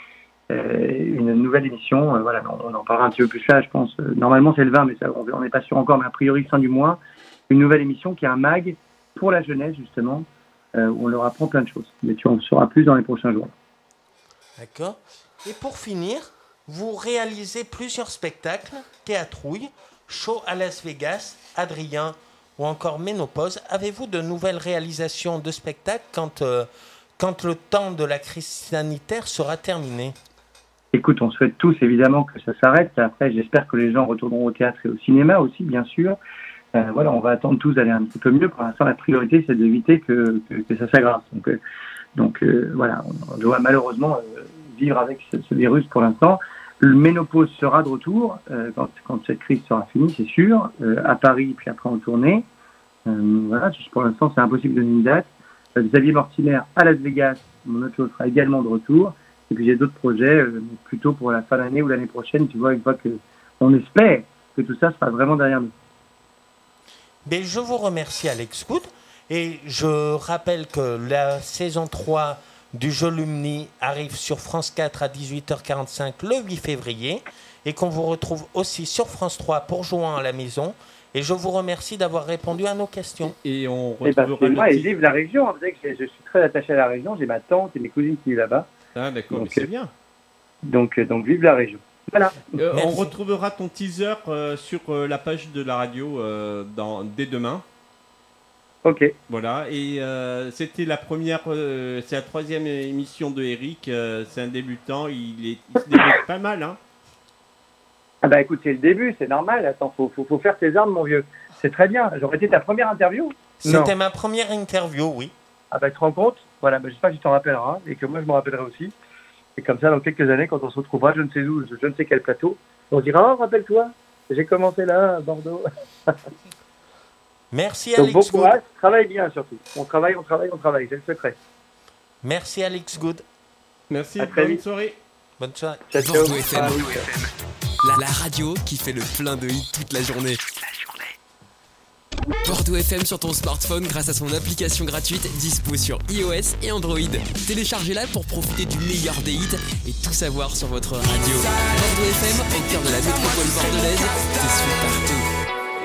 une nouvelle émission. Voilà, on en parlera un petit peu plus là, je pense. Normalement, c'est le 20, mais ça, on n'est pas sûr encore, mais a priori, fin du mois, une nouvelle émission qui est un mag pour la jeunesse, justement, où on leur apprend plein de choses. Mais tu en sauras plus dans les prochains jours. D'accord. Et pour finir, vous réalisez plusieurs spectacles, théâtrouilles, show à Las Vegas, Adrien ou encore Ménopause. Avez-vous de nouvelles réalisations de spectacles quand le temps de la crise sanitaire sera terminé? Écoute, on souhaite tous évidemment que ça s'arrête. Après, j'espère que les gens retourneront au théâtre et au cinéma aussi, bien sûr. Voilà, on va attendre tous d'aller un petit peu mieux. Pour l'instant, la priorité, c'est d'éviter que ça s'aggrave. Donc voilà, on doit malheureusement vivre avec ce virus pour l'instant. Le Ménopause sera de retour quand cette crise sera finie, c'est sûr, à Paris, puis après en tournée. Voilà, pour l'instant, c'est impossible de donner une date. Xavier Mortimer à Las Vegas, mon autre show sera également de retour. Et puis j'ai d'autres projets, plutôt pour la fin d'année ou l'année prochaine, tu vois, une fois qu'on espère que tout ça sera vraiment derrière nous. Mais je vous remercie, Alex Good. Et je rappelle que la saison 3 du jeu Lumni arrive sur France 4 à 18h45 le 8 février et qu'on vous retrouve aussi sur France 3 pour jouer à la maison. Et je vous remercie d'avoir répondu à nos questions. Et on retrouvera c'est moi, et vive la région. Vous savez que je suis très attaché à la région. J'ai ma tante et mes cousines qui vivent là-bas. Ah d'accord, mais c'est bien. Donc vive la région. Voilà. On retrouvera ton teaser sur la page de la radio dès demain. Ok. Voilà, et c'était la première, c'est la 3e émission de Eric, c'est un débutant, il se débrouille pas mal, hein. Ah bah écoute, c'est le début, c'est normal, attends, faut faire tes armes, mon vieux. C'est très bien, j'aurais été ta première interview. C'était ma première interview, oui. Ah bah tu te rends compte? Voilà, bah, j'espère que tu t'en rappelleras, et que moi je m'en rappellerai aussi. Et comme ça, dans quelques années, quand on se retrouvera, je ne sais où, je ne sais quel plateau, on dira, oh, rappelle-toi, j'ai commencé là, à Bordeaux. Merci Alex Good. Bon courage, Good. travaille bien surtout. On travaille, c'est le secret. Merci Alex Good. Merci, bonne soirée. Bonne soirée. Bordeaux FM. La radio qui fait le plein de hits toute la journée. Bordeaux FM sur ton smartphone grâce à son application gratuite dispo sur iOS et Android. Téléchargez-la pour profiter du meilleur des hits et tout savoir sur votre radio. Bordeaux FM, au cœur de la métropole bordelaise, t'es sur partout.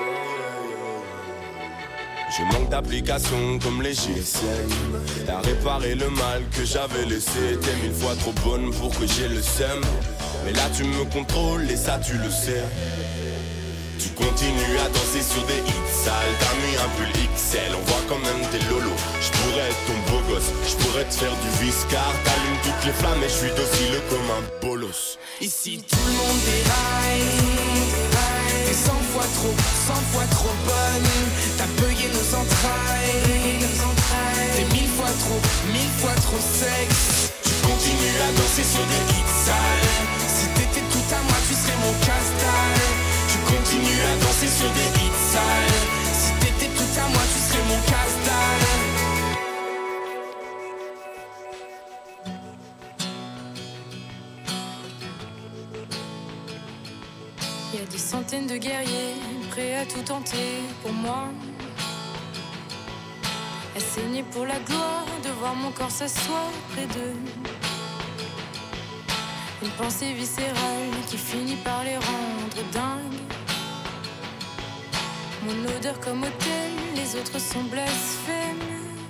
Je manque d'applications comme les GSM. T'as réparé le mal que j'avais laissé. T'es 1000 fois trop bonne pour que j'ai le seum. Mais là tu me contrôles et ça tu le sais. Tu continues à danser sur des hits sales. T'as mis un pull XL, on voit quand même tes lolos. J'pourrais être ton beau gosse, j'pourrais te faire du viscar. T'allumes toutes les flammes et j'suis docile comme un bolos. Ici tout le monde déraille. T'es 100 fois trop bonne. T'as payé nos entrailles. T'es 1000 fois trop sexe. Tu continues à danser sur des hits sales. Si t'étais tout à moi, tu serais mon casse-dalle. Tu continues à danser sur des hits sales. Si t'étais tout à moi, tu serais mon casse-dalle. Il y a des centaines de guerriers prêts à tout tenter pour moi. À saigner pour la gloire de voir mon corps s'asseoir près d'eux. Une pensée viscérale qui finit par les rendre dingues. Mon odeur comme autel, les autres sont blasphèmes.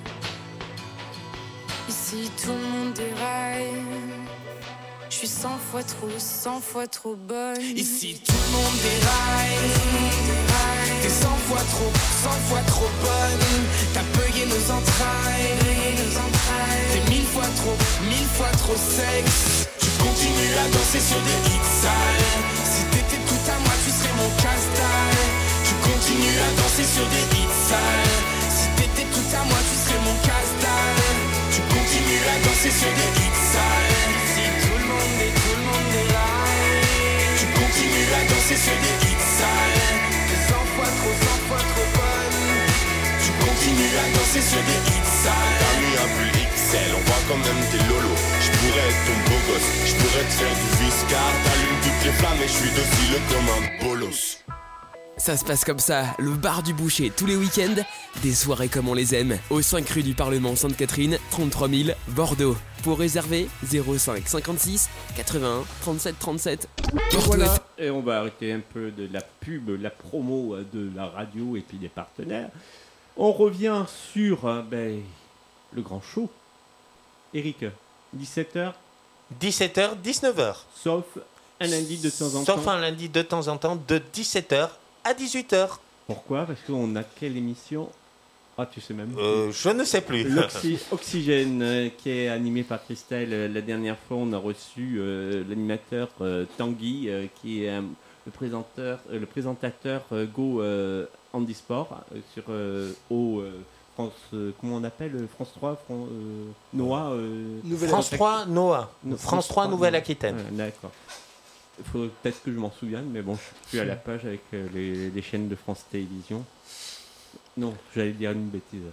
Ici tout le monde déraille. Je suis 100 fois trop bonne. Ici tout le monde déraille. T'es 100 fois trop bonne. T'as payé nos entrailles. T'es 1000 fois trop sexe. Tu continues à danser sur des hits sales. Si t'étais tout à moi, tu serais mon casse-dalle. Tu continues à danser sur des hits sales. Si t'étais tout à moi, tu serais mon casse-dalle. Tu continues à danser sur des hits sales. Si tout le monde déraille. Tu continues à danser sur des hits sales. T'es 100 fois trop bonne. Tu continues à danser sur des hits sales. T'as mis un pull XL, on voit quand même tes lolos. J'pourrais être ton beau gosse, j'pourrais te faire du viscar. T'allumes toutes les flammes et j'suis docile comme un bolos. Ça se passe comme ça, le bar du boucher tous les week-ends, des soirées comme on les aime, au 5 rue du Parlement Sainte-Catherine, 33 000, Bordeaux. Pour réserver, 05 56 81 37 37. Voilà, et on va arrêter un peu de la pub, la promo de la radio et puis des partenaires. On revient sur le grand show. Eric, 17h 17h, 19h. Sauf un lundi de temps en temps. Sauf un lundi de temps en temps, de 17h à 18h. Pourquoi ? Parce qu'on a quelle émission ? Ah, tu sais même. Je ne sais plus. Oxygène, qui est animé par Christelle. La dernière fois, on a reçu l'animateur Tanguy, qui est le présentateur Go Handisport sur France, comment on appelle France 3, Noah France 3, Noah. France 3, Nouvelle-Aquitaine. D'accord. Il faudrait peut-être que je m'en souvienne, mais bon, je suis plus à la page avec les chaînes de France Télévisions. Non, j'allais dire une bêtise.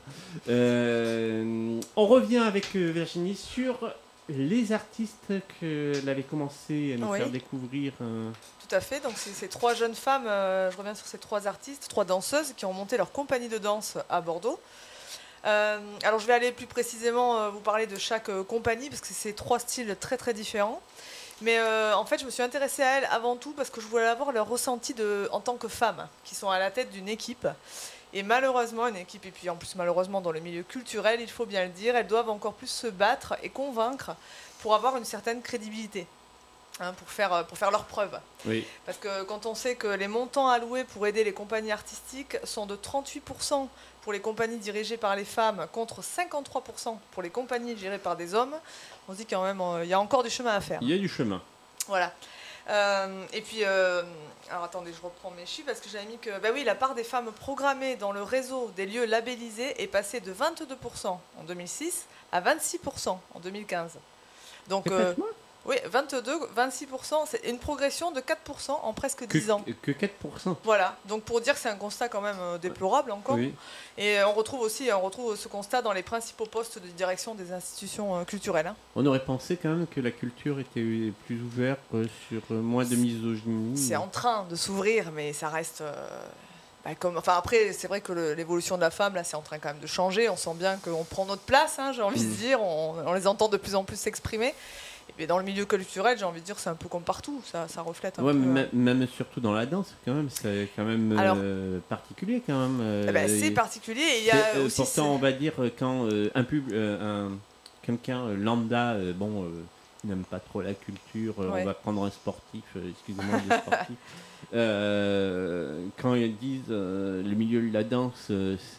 On revient avec Virginie sur les artistes qu'elle avait commencé à nous faire découvrir. Tout à fait, donc c'est ces 3 jeunes femmes, je reviens sur ces 3 artistes, 3 danseuses qui ont monté leur compagnie de danse à Bordeaux. Alors je vais aller plus précisément vous parler de chaque compagnie parce que c'est 3 styles très très différents. Mais en fait, je me suis intéressée à elles avant tout parce que je voulais avoir leur ressenti en tant que femmes qui sont à la tête d'une équipe. Et malheureusement, une équipe, et puis en plus malheureusement dans le milieu culturel, il faut bien le dire, elles doivent encore plus se battre et convaincre pour avoir une certaine crédibilité, pour faire leurs preuves. Oui. Parce que quand on sait que les montants alloués pour aider les compagnies artistiques sont de 38% pour les compagnies dirigées par les femmes contre 53% pour les compagnies gérées par des hommes, on se dit quand même il y a encore du chemin à faire. Il y a du chemin. Voilà. Et puis, alors attendez, je reprends mes chiffres parce que j'avais mis que la part des femmes programmées dans le réseau des lieux labellisés est passée de 22% en 2006 à 26% en 2015. Donc, oui, 26%, c'est une progression de 4% en presque 10 ans. Que 4%. Voilà, donc pour dire que c'est un constat quand même déplorable encore. Oui. Et on retrouve ce constat dans les principaux postes de direction des institutions culturelles. On aurait pensé quand même que la culture était plus ouverte sur moins de misogynie. C'est en train de s'ouvrir, mais ça reste... après, c'est vrai que l'évolution de la femme, là, c'est en train quand même de changer. On sent bien qu'on prend notre place, j'ai envie de dire. On les entend de plus en plus s'exprimer. Et dans le milieu culturel, j'ai envie de dire, c'est un peu comme partout, ça reflète un peu. Même surtout dans la danse, quand même, c'est quand même particulier, quand même. C'est particulier. Et il y a aussi pourtant, on va dire, quand quelqu'un lambda, n'aime pas trop la culture, on va prendre un sportif, excusez-moi, des sportifs. Quand ils disent le milieu de la danse,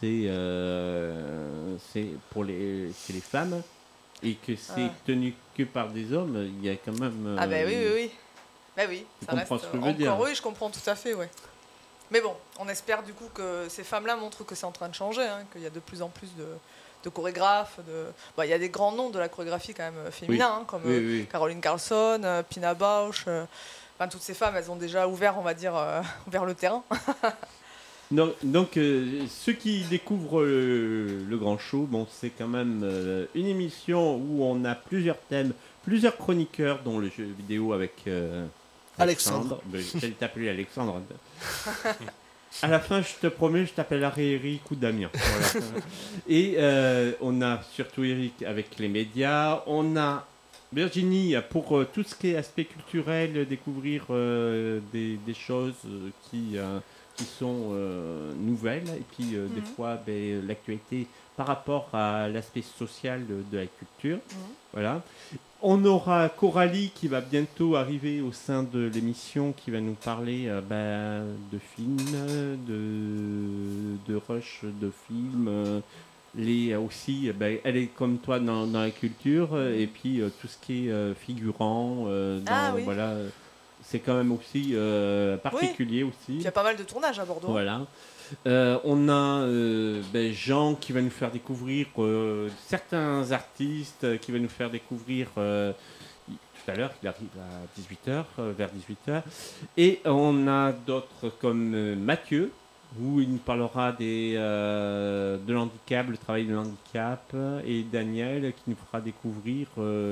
c'est pour les femmes. Et que c'est tenu que par des hommes, il y a quand même... oui. Oui, ça reste encore... Oui, je comprends tout à fait, ouais. Mais bon, on espère du coup que ces femmes-là montrent que c'est en train de changer, qu'il y a de plus en plus de chorégraphes. Il y a des grands noms de la chorégraphie quand même féminin, comme Caroline Carlson, Pina Bausch. Toutes ces femmes, elles ont déjà ouvert, on va dire, ouvert le terrain. Donc, ceux qui découvrent le grand show, c'est quand même une émission où on a plusieurs thèmes, plusieurs chroniqueurs, dont le jeu vidéo avec Alexandre. J'allais t'appeler Alexandre. À la fin, je te promets, je t'appellerai Eric ou Damien. Voilà. Et on a surtout Eric avec les médias. On a Virginie pour tout ce qui est aspect culturel, découvrir des choses qui sont nouvelles et puis des fois l'actualité par rapport à l'aspect social de la culture. Voilà. On aura Coralie qui va bientôt arriver au sein de l'émission qui va nous parler de films, de rush de films. Aussi, elle est comme toi dans la culture et puis tout ce qui est figurant. Voilà. C'est quand même aussi particulier aussi. Il y a pas mal de tournages à Bordeaux. Voilà. On a Jean qui va nous faire découvrir certains artistes, qui va nous faire découvrir tout à l'heure, il arrive à 18h, vers 18h. Et on a d'autres comme Mathieu, où il nous parlera de l'handicap, le travail de l'handicap, et Daniel qui nous fera découvrir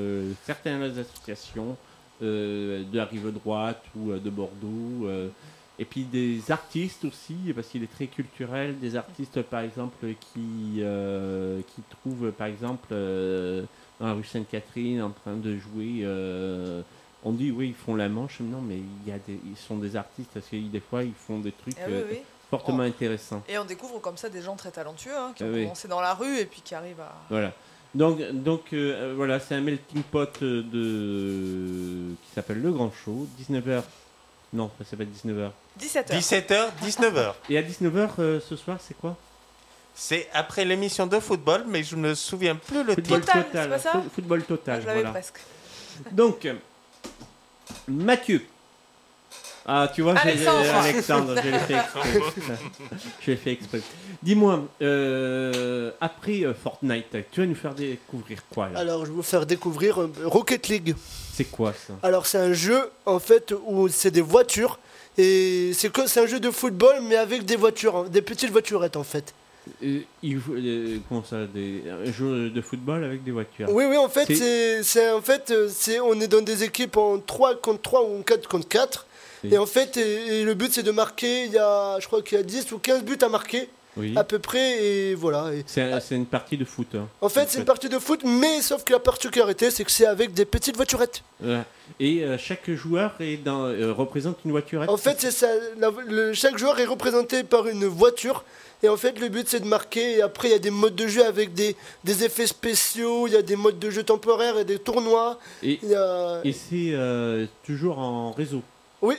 certaines associations de la rive droite ou de Bordeaux Et puis des artistes aussi, parce qu'il est très culturel, des artistes par exemple qui trouvent par exemple dans la rue Sainte-Catherine en train de jouer, on dit oui ils font la manche, non mais ils sont des artistes parce que des fois ils font des trucs fortement intéressants. Et on découvre comme ça des gens très talentueux qui ont commencé dans la rue et puis qui arrivent à... Voilà. Donc voilà, c'est un melting pot qui s'appelle Le Grand Show, 19h. Non, ça s'appelle 19h. 17h, 19h. Et à 19h ce soir, c'est quoi ? C'est après l'émission de football, mais je ne me souviens plus le titre. Total, c'est pas ça ? Football Total, je l'avais voilà. presque. Donc, Mathieu. Ah, tu vois, Alexandre, je l'ai fait exprès. Dis-moi, après Fortnite, tu vas nous faire découvrir quoi là ? Alors, je vais vous faire découvrir Rocket League. C'est quoi ça ? Alors, c'est un jeu en fait où c'est des voitures et c'est un jeu de football mais avec des voitures, des petites voiturettes en fait. Comment ça, un jeu de football avec des voitures ? Oui, en fait, on est dans des équipes en 3 contre 3 ou en 4 contre 4. Et en fait, le but c'est de marquer, je crois qu'il y a 10 ou 15 buts à marquer, à peu près, et voilà. C'est une partie de foot. Hein. En fait, c'est une partie de foot, mais sauf que la particularité, c'est que c'est avec des petites voiturettes. Et chaque joueur représente une voiturette. En fait, c'est ça. Chaque joueur est représenté par une voiture. Et en fait, le but, c'est de marquer. Et après, il y a des modes de jeu avec des effets spéciaux. Il y a des modes de jeu temporaires et des tournois. Et c'est toujours en réseau. Oui,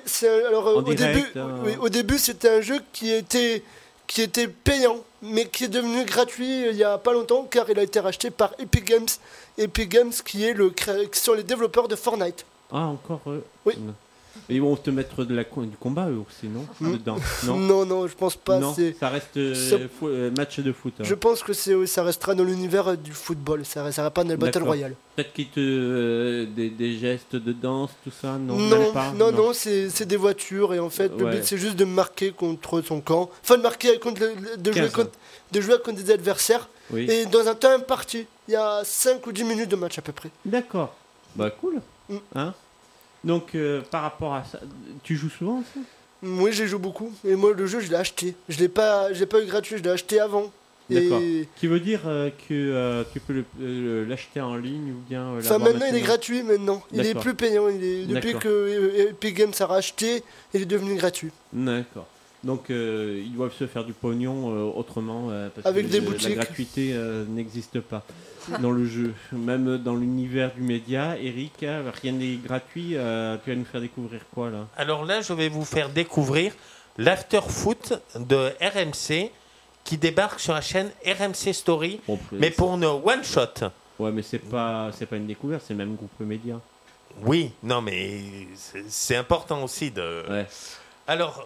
au début, c'était un jeu qui était payant, mais qui est devenu gratuit il y a pas longtemps, car il a été racheté par Epic Games. Epic Games, qui sont les développeurs de Fortnite. Ah, encore Oui. Et ils vont te mettre du combat, eux aussi, non dedans, non, je pense pas. Non, ça reste match de foot. Hein. Je pense que ça restera dans l'univers du football, ça restera pas dans le Battle Royale. Peut-être qu'ils des gestes de danse, tout ça, non, non, c'est des voitures, et en fait, le but c'est juste de marquer contre son camp, enfin de marquer de jouer contre des adversaires, et dans un temps imparti, il y a 5 ou 10 minutes de match à peu près. D'accord, bah cool, hein. Donc, par rapport à ça, tu joues souvent ça ? Oui, j'y joue beaucoup. Et moi, le jeu, je l'ai acheté. Je l'ai pas eu gratuit, je l'ai acheté avant. D'accord. Qui veut dire que tu peux l'acheter en ligne ou bien maintenant, il est gratuit maintenant. Il est plus payant. Depuis que Epic Games a racheté, il est devenu gratuit. D'accord. Donc, ils doivent se faire du pognon autrement. Parce avec que des boutiques. La gratuité n'existe pas dans le jeu. Même dans l'univers du média, Eric, rien n'est gratuit. Tu vas nous faire découvrir quoi là ? Alors là, je vais vous faire découvrir l'After Foot de RMC qui débarque sur la chaîne RMC Story, mais pour une one-shot. Ouais, mais c'est pas une découverte, c'est le même groupe média. Oui, non, mais c'est important aussi de... Ouais. Alors,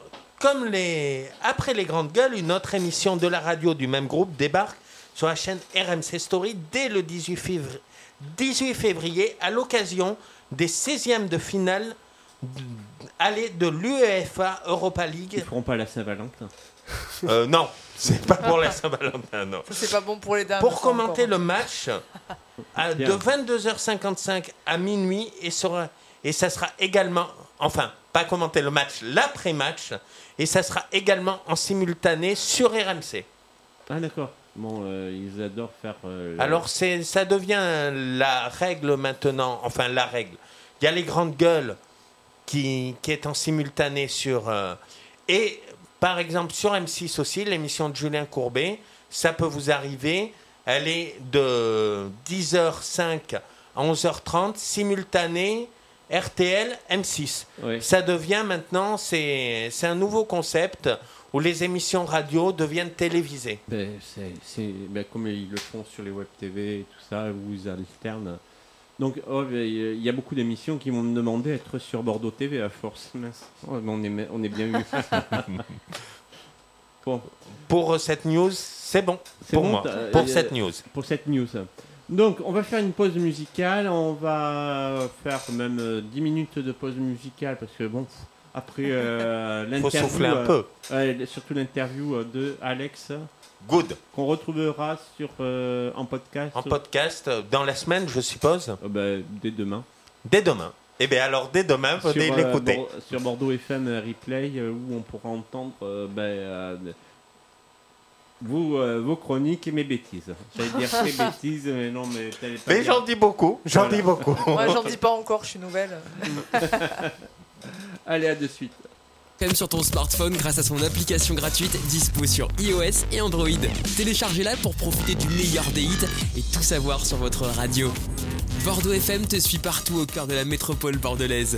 après les grandes gueules, une autre émission de la radio du même groupe débarque sur la chaîne RMC Story dès le 18 février à l'occasion des 16e de finale de l'UEFA Europa League. Ils feront pas la Saint-Valentin. Non, c'est pas pour la Saint-Valentin, non. Ça, c'est pas bon pour les dames. Pour commenter le match de 22h55 à minuit et ça sera également, enfin, pas commenter le match, l'après-match, et ça sera également en simultané sur RMC. Ah d'accord. Bon, ils adorent faire... Alors, ça devient la règle maintenant, enfin la règle. Il y a les grandes gueules qui est en simultané sur... et par exemple, sur M6 aussi, l'émission de Julien Courbet, ça peut vous arriver, elle est de 10h05 à 11h30, simultanée RTL, M6. Oui. Ça devient maintenant, c'est un nouveau concept où les émissions radio deviennent télévisées. Comme ils le font sur les web TV et tout ça, où ils alternent. Donc, il y a beaucoup d'émissions qui m'ont demandé d'être sur Bordeaux TV à force. On est bien vu. Bon. Pour cette news, c'est bon. Pour moi. Pour cette news. Pour cette news. Donc, on va faire une pause musicale. On va faire même 10 minutes de pause musicale parce que, bon, après l'interview... Faut souffler un peu. Surtout l'interview de Alex. Good. Qu'on retrouvera en podcast. En podcast, dans la semaine, je suppose. Dès demain. Dès demain. Eh bien alors dès demain, venez l'écouter. Sur Bordeaux FM Replay, où on pourra entendre vos chroniques et mes bêtises. J'allais dire mes bêtises, mais non, mais j'en dis beaucoup, dis beaucoup. Moi, j'en dis pas encore, je suis nouvelle. Allez, à de suite. FM sur ton smartphone grâce à son application gratuite dispo sur iOS et Android. Téléchargez-la pour profiter du meilleur des hits et tout savoir sur votre radio. Bordeaux FM te suit partout au cœur de la métropole bordelaise.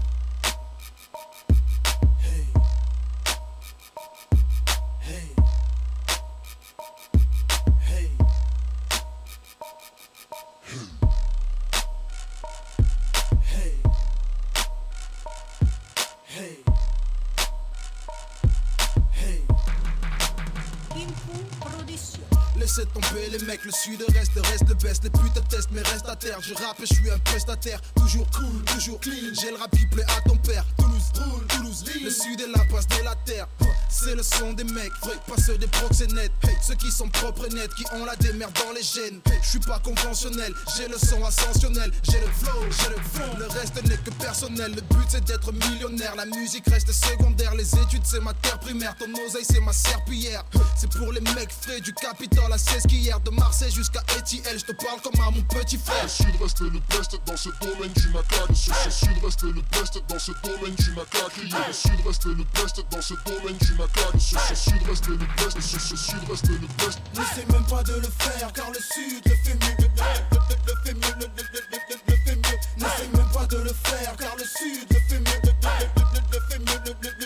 Laissez tomber les mecs, le sud reste le best. Les putes testent mais reste à terre. Je rappe et je suis un prestataire. Toujours cool, toujours clean. J'ai le rap qui plaît à ton père. Toulouse, le sud est la base de la terre. C'est le son des mecs, pas ceux des proxénètes. Ceux qui sont propres et nets, qui ont la démerde dans les gènes. Je suis pas conventionnel, j'ai le son ascensionnel. J'ai le flow, le reste n'est que personnel. Le but c'est d'être millionnaire, la musique reste secondaire. Les études c'est ma terre primaire, ton oseille c'est ma serpillière. C'est pour les mecs frais du Capitole à Sesquière. De Marseille jusqu'à ETL, je te parle comme à mon petit frère. Le sud reste le best dans ce domaine, tu n'as qu'à. Le sud reste le best dans ce domaine, tu n'as qu'à crier. Le sud reste le best dans ce domaine, tu n'as qu'à. Le sud reste le best, ce sud reste le best. N'essaie même pas de le faire, car le sud le fait mieux. Le fait mieux, le fait mieux. N'essaie même pas de le faire, car le sud le fait mieux. Le fait mieux,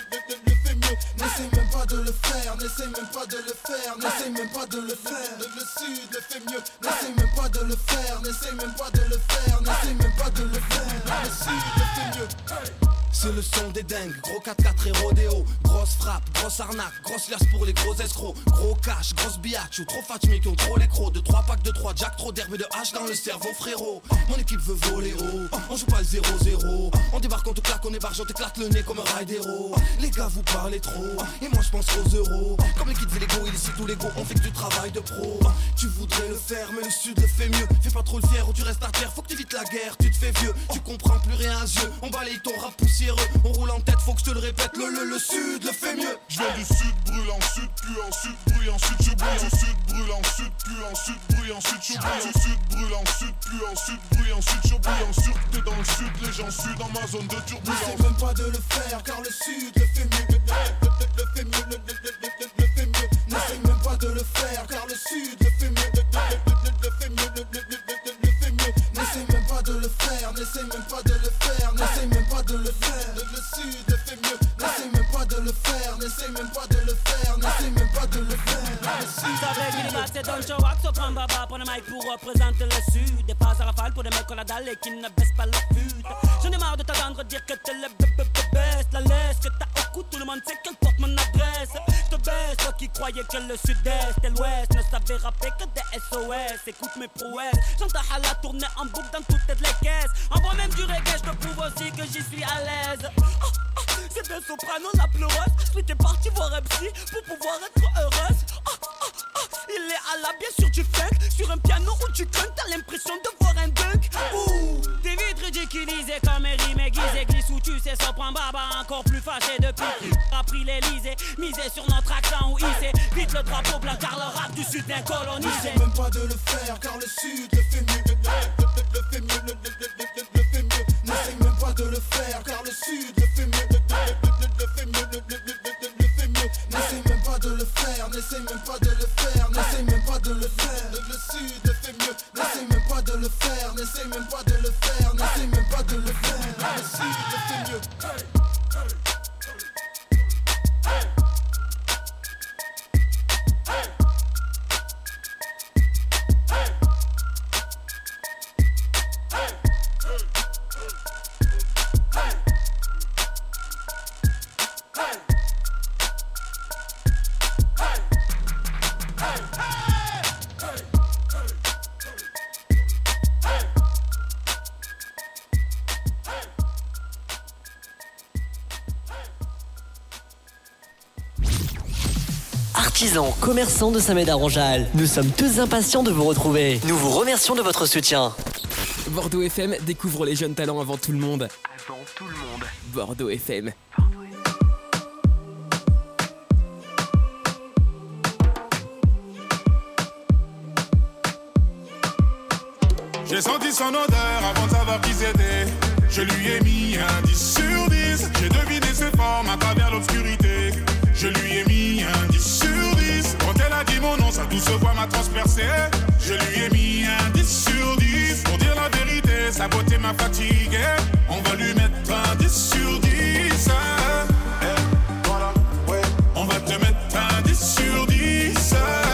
le fait mieux. N'essaie même pas de le faire, n'essaie même pas de le faire, n'essaie même pas de le faire. Le sud le fait mieux, n'essaie même pas de le faire, n'essaie même pas de le faire, n'essaie même pas de le faire. Le sud le fait mieux. C'est le son des dingues, gros 4x4 et rodéo. Grosse frappe, grosse arnaque, grosse liasse pour les gros escrocs. Gros cash, grosse biatch, trop fatigué qui ont trop les crocs. 2-3 packs de 3 jack, trop d'herbe et de hache dans le cerveau frérot. Mon équipe veut voler haut, on joue pas le 0-0. On débarque, on te claque, on ébarge, on t'éclate le nez comme un raidero. Les gars vous parlez trop, et moi je pense aux euros. Comme les kids et les go, il est ici tous les go, on fait que du travail de pro. Tu voudrais le faire, mais le sud le fait mieux. Fais pas trop le fier ou tu restes à terre, faut que t'évites la guerre, tu te fais vieux. Tu comprends plus rien à yeux, on balaye ton rap poussiéreux. On roule en tête, faut que je te le répète, le sud le fait mieux. Je viens du sud, brûle en sud, puis en sud, brûle en sud, je brûle en sud, brûle en sud, puis en sud, brûle en sud, je brûle en sud, brûle en sud, puis en sud, brûle en sud, je brûle en sud. T'es dans le sud, les gens sud dans ma zone de turbulence. N'essaie même pas de le faire, car le sud le fait mieux. Le fait mieux, le fait mieux. N'essaie même pas de le faire, car le sud le fait mieux. Le fait mieux, le fait mieux. N'essaie même pas de le faire, n'essaie même pas de le faire, n'essaie même pas de le faire. Le sud le fait mieux, n'essaie même pas de le faire, n'essaie même pas de le faire, n'essaie même pas de le faire. Le sud c'est Don Chowak, so prends baba, prends le mic pour représenter le sud. Des passes à rafale pour des mecs qu'on a dalle et qui ne baissent pas leur pute. J'en ai marre de t'attendre dire que t'es le best. La laisse que t'as au cou, tout le monde sait qu'elle porte mon adresse. Je te baisse, toi qui croyais que le sud-est et l'ouest ne savaient rapper que des SOS. Écoute mes prouesses, j'entends à la tourner en boucle dans toutes les caisses. Envoie même du reggae, je te prouve aussi que j'y suis à l'aise. C'est bien soprano, la pleureuse. Je t'es parti voir MC pour pouvoir être heureuse. Il est à la bien sûr du funk. Sur un piano où tu cognes, t'as l'impression de voir un dunk. Ouh, t'es vite ridiculisé comme un rime aiguisé. Glisse où tu sais, ça prend baba encore plus fâché depuis. A pris l'Elysée, misé sur notre accent ou hissé. Vite le drapeau blanc car le rap du sud est colonisé. N'essaie même pas de le faire car le sud le fait mieux. Le fait mieux, le fait mieux. N'essaie même pas de le faire car le sud le fait mieux. Le fait mieux, le fait mieux. N'essaie même pas de le faire, n'essaie même pas de le faire, n'essaie même pas de le faire. Le sud le fait mieux, n'essaie même pas de le faire, n'essaie même pas de le faire, n'essaie même pas de le faire. Le sud le fait mieux. Artisans, commerçants de Saint-Médard-en-Jalles, nous sommes tous impatients de vous retrouver. Nous vous remercions de votre soutien. Bordeaux FM découvre les jeunes talents avant tout le monde. Avant tout le monde. Bordeaux FM. J'ai senti son odeur avant de savoir qui c'était. Je lui ai mis un 10 sur 10. J'ai deviné ses formes à travers l'obscurité. Je lui ai mis un 10 sur 10. Quand elle a dit mon nom, sa douce voix m'a transpercé. Je lui ai mis un 10 sur 10. Pour dire la vérité, sa beauté m'a fatigué. On va lui mettre un 10 sur 10. Voilà, ouais. On va te mettre un 10 sur 10.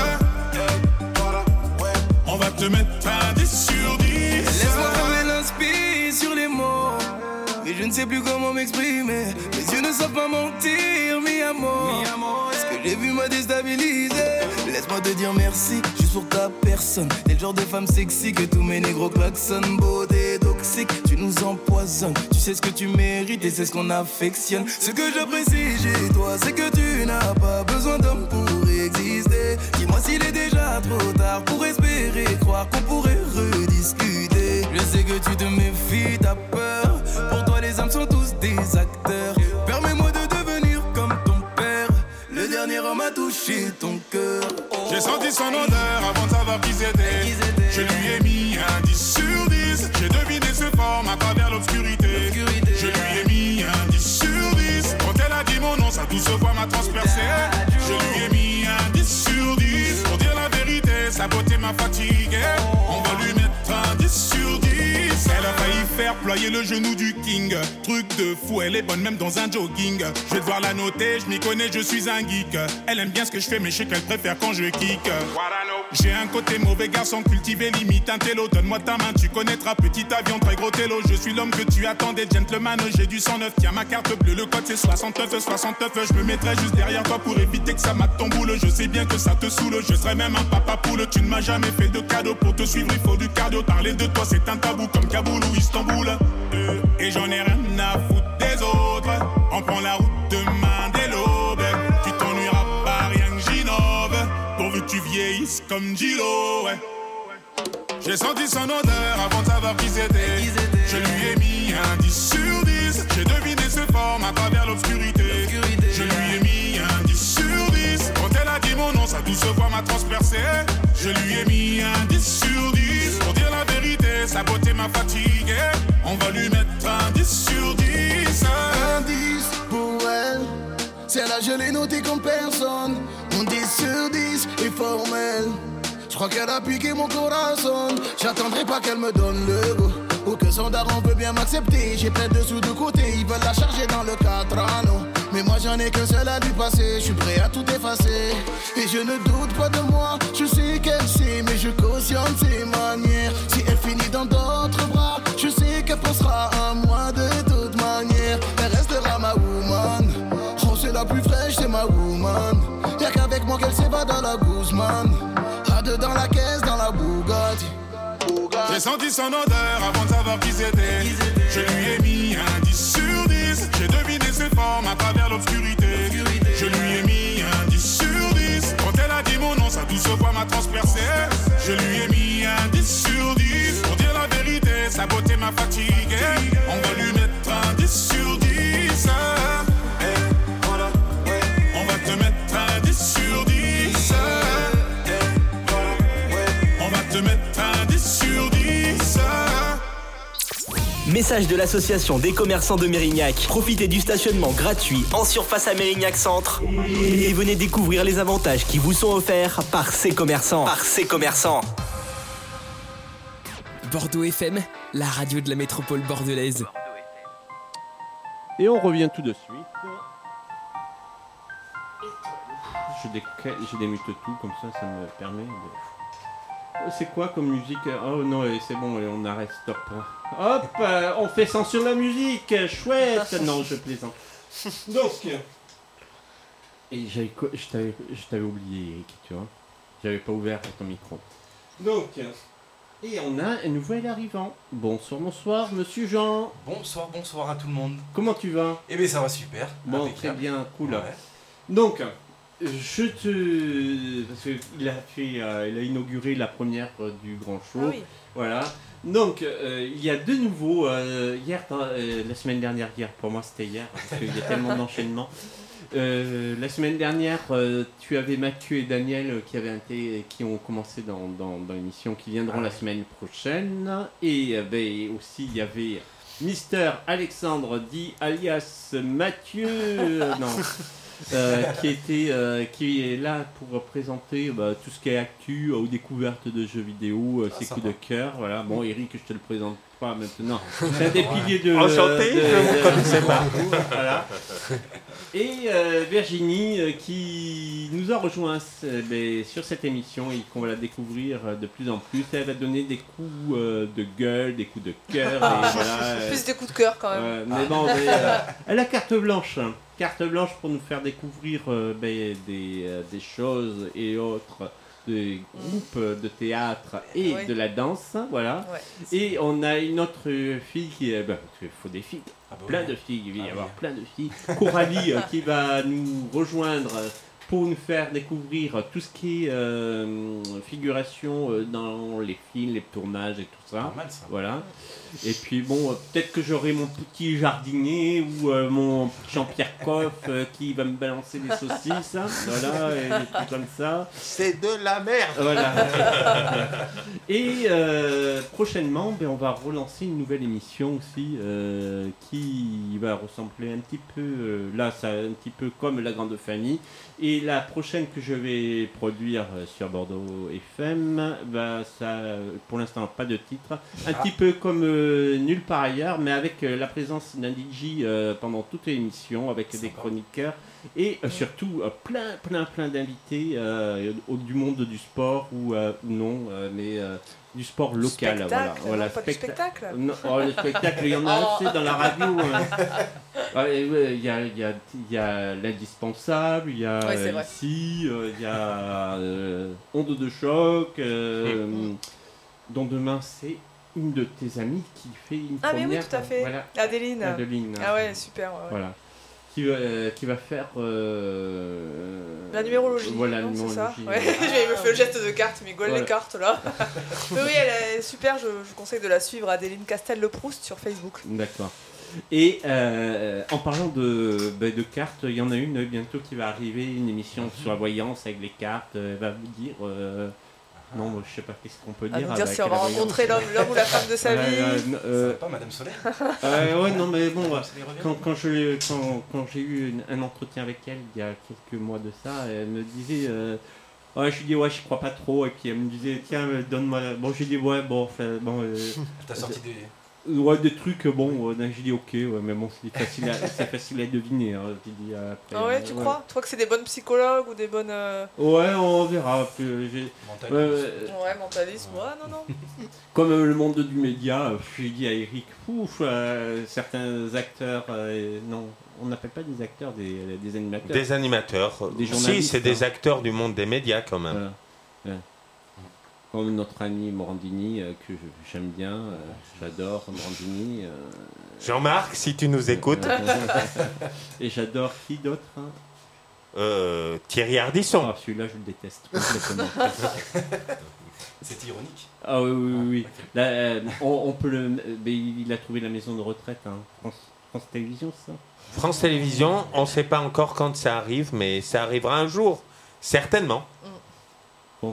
Voilà, ouais. On va te mettre un 10 sur 10. Laisse-moi trouver l'inspi sur les mots. Mais je ne sais plus comment m'exprimer. Mes yeux ne savent pas mentir, mi amour. Ce que j'ai vu m'a déstabilisé. Laisse-moi te dire merci, juste pour ta personne. T'es le genre de femme sexy que tous mes négros klaxonnent. Beauté toxique, tu nous empoisonnes. Tu sais ce que tu mérites et c'est ce qu'on affectionne. Ce que j'apprécie chez toi, c'est que tu n'as pas besoin d'homme pour exister. Dis-moi s'il est déjà trop tard pour espérer croire qu'on pourrait rediscuter. Je sais que tu te méfies, t'as peur. Pour toi les hommes sont tous des acteurs. Permets-moi de devenir comme ton père. Le dernier homme a touché ton cœur. J'ai senti son odeur avant de savoir qui c'était. Je lui ai mis un 10 sur 10. J'ai deviné ses formes à travers l'obscurité. Je lui ai mis un 10 sur 10. Quand elle a dit mon nom, sa douce voix m'a transpercé. Je lui ai mis un 10 sur 10. Pour dire la vérité, sa beauté m'a fatigué. On va lui mettre un 10 sur 10. Elle a failli faire ployer le genou du king. Truc de fou, elle est bonne même dans un jogging. Je vais devoir la noter, je m'y connais, je suis un geek. Elle aime bien ce que je fais, mais je sais qu'elle préfère quand je kick. J'ai un côté mauvais garçon cultivé, limite un télo. Donne-moi ta main, tu connaîtras petit avion, très gros télo. Je suis l'homme que tu attendais, gentleman. J'ai du 109, tiens ma carte bleue, le code c'est 69. Je me mettrai juste derrière toi pour éviter que ça mate ton boule. Je sais bien que ça te saoule, je serai même un papa poule. Tu ne m'as jamais fait de cadeau, pour te suivre il faut du cardio. Parler de toi c'est un tabou comme Kaboul ou Istanbul. Et j'en ai rien à foutre des autres. On prend la route demain dès l'aube. Tu t'ennuieras pas, rien que j'innove. Pourvu que tu vieillisses comme Gilo, ouais. J'ai senti son odeur avant de savoir qui c'était. Je lui ai mis un 10 sur 10. J'ai deviné ses formes à travers l'obscurité. Je lui ai mis un 10 sur 10. Quand elle a dit mon nom, sa douce voix m'a transpercé. Je lui ai mis un 10 sur 10. Pour dire la vérité, sa beauté m'a fatigué. On va lui mettre un 10 sur 10. Un 10 pour elle. Celle-là je l'ai notée comme personne. Mon 10 sur 10 est formel. Je crois qu'elle a piqué mon corazon. J'attendrai pas qu'elle me donne le go, ou que son daron veut bien m'accepter. J'ai plein de sous de côté, ils veulent la charger dans le 4 anneaux. Mais moi j'en ai qu'un seul à lui passer. Je suis prêt à tout effacer. Et je ne doute pas de moi. Je sais qu'elle sait, mais je cautionne ses manières. Si elle finit dans d'autres bras, je sais qu'elle pensera à moi de toute manière. Elle restera ma woman. Oh c'est la plus fraîche, c'est ma woman. Y'a qu'avec moi qu'elle s'évade dans la Guzman. Dans la caisse, dans la Bugatti. J'ai senti son odeur avant de savoir qui c'était. Je lui ai mis un 10 sur 10. J'ai deviné ses formes à travers l'obscurité. Je lui ai mis un 10 sur 10. Quand elle a dit mon nom, sa douce voix m'a transpercé. Je lui ai mis un 10 sur 10. Pour dire la vérité, sa beauté m'a fatigué. On va lui mettre un 10 sur 10. Voilà, ouais. On va te mettre un 10 sur 10. Mettre un 10 sur 10. Message de l'association des commerçants de Mérignac. Profitez du stationnement gratuit en surface à Mérignac Centre et venez découvrir les avantages qui vous sont offerts par ces commerçants. Bordeaux FM, la radio de la métropole bordelaise. Et on revient tout de suite. Je démute tout, comme ça me permet de... C'est quoi comme musique? Oh non, c'est bon, on arrête, stop. Hop, on fait censure la musique, chouette. Non, je plaisante. Donc, et je t'avais oublié, Eric, tu vois. J'avais pas ouvert ton micro. Donc, et on a un nouvel arrivant. Bonsoir, monsieur Jean. Bonsoir à tout le monde. Comment tu vas? Eh bien, ça va super. Bon, impeccable. très bien, cool. Ouais. Donc, Parce qu'il il a inauguré la première du Grand Show. Ah oui. Voilà. Donc, il y a de nouveau, hier, la semaine dernière, pour moi c'était hier, parce qu'il y a tellement d'enchaînements. La semaine dernière, tu avais Mathieu et Daniel qui ont commencé dans l'émission, qui viendront la semaine prochaine. Et aussi, il y avait Mister Alexandre, dit alias Mathieu, qui est là pour présenter tout ce qui est actu aux découvertes de jeux vidéo, ses coups de cœur. Voilà. Bon, Eric, je te le présente pas maintenant. C'est un des piliers de. Enchanté, je vous connaissais pas. Voilà. Et Virginie qui nous a rejoint sur cette émission et qu'on va la découvrir de plus en plus. Elle va donner des coups de gueule, des coups de cœur. Plus des coups de cœur quand même. Mais bon, elle a carte blanche. Carte blanche pour nous faire découvrir des choses et autres, des groupes de théâtre et de la danse, voilà. Ouais. Et on a une autre fille qui est... il faut des filles, plein de filles, il va y avoir plein de filles. Coralie qui va nous rejoindre pour nous faire découvrir tout ce qui est figuration dans les films, les tournages et tout ça. Normal, ça. Voilà. Et puis bon, peut-être que j'aurai mon petit jardinier ou mon Jean-Pierre Coff qui va me balancer des saucisses, voilà, et des trucs comme ça. C'est de la merde. Voilà. Et prochainement, on va relancer une nouvelle émission aussi qui va ressembler un petit peu, là, c'est un petit peu comme La Grande Famille. Et la prochaine que je vais produire sur Bordeaux FM, ça, pour l'instant, pas de titre. Un petit peu comme Nulle part ailleurs, mais avec la présence d'un DJ pendant toute l'émission, avec des chroniqueurs et surtout plein d'invités du monde du sport ou non, mais du sport local. Spectacle, voilà. Pas du spectacle. Non, le spectacle, il y en a assez dans la radio. Il y a l'indispensable, il y a ici, il y a Onde de choc, dont demain c'est une de tes amies qui fait une première. Ah mais oui, tout à fait. Voilà. Adeline. Ah ouais, super. Ouais. Voilà. Qui va faire la numérologie. Voilà, non, numérologie. C'est ça. Ouais. Je me fais le geste de carte, mais les cartes là. Oui, elle est super. Je conseille de la suivre, Adeline Castel-Le-Proust sur Facebook. D'accord. Et en parlant de cartes, il y en a une bientôt qui va arriver, une émission sur la voyance avec les cartes. Elle va vous dire. Non, moi, je sais pas qu'est-ce qu'on peut dire. Dire si on va rencontrer l'homme ou la femme de sa vie. Ça va pas, Madame Solaire. Ouais, non, mais bon, quand j'ai eu un entretien avec elle il y a quelques mois de ça, elle me disait, je lui dis je crois pas trop, et puis elle me disait tiens donne-moi. Bon, j'ai dit T'as sorti des. Ouais, des trucs, j'ai dit ok, mais bon, c'est facile à deviner. Hein, j'ai dit, après, ah ouais, tu crois ? Tu crois que c'est des bonnes psychologues ou des bonnes. Ouais, on verra. Mentalisme, non. Comme le monde du média, j'ai dit à Eric, certains acteurs, non, on n'appelle pas des acteurs, des animateurs. Des animateurs. Des journalistes. Si, c'est des acteurs du monde des médias quand même. Voilà. Comme notre ami Morandini, que j'aime bien, j'adore Morandini. Jean-Marc, si tu nous écoutes. Et j'adore qui d'autre Thierry Ardisson. Celui-là, je le déteste complètement. C'est ironique. Ah oui. Okay. Là, on peut il a trouvé la maison de retraite, hein. France Télévisions, ça. France Télévisions, on ne sait pas encore quand ça arrive, mais ça arrivera un jour, certainement. Bon.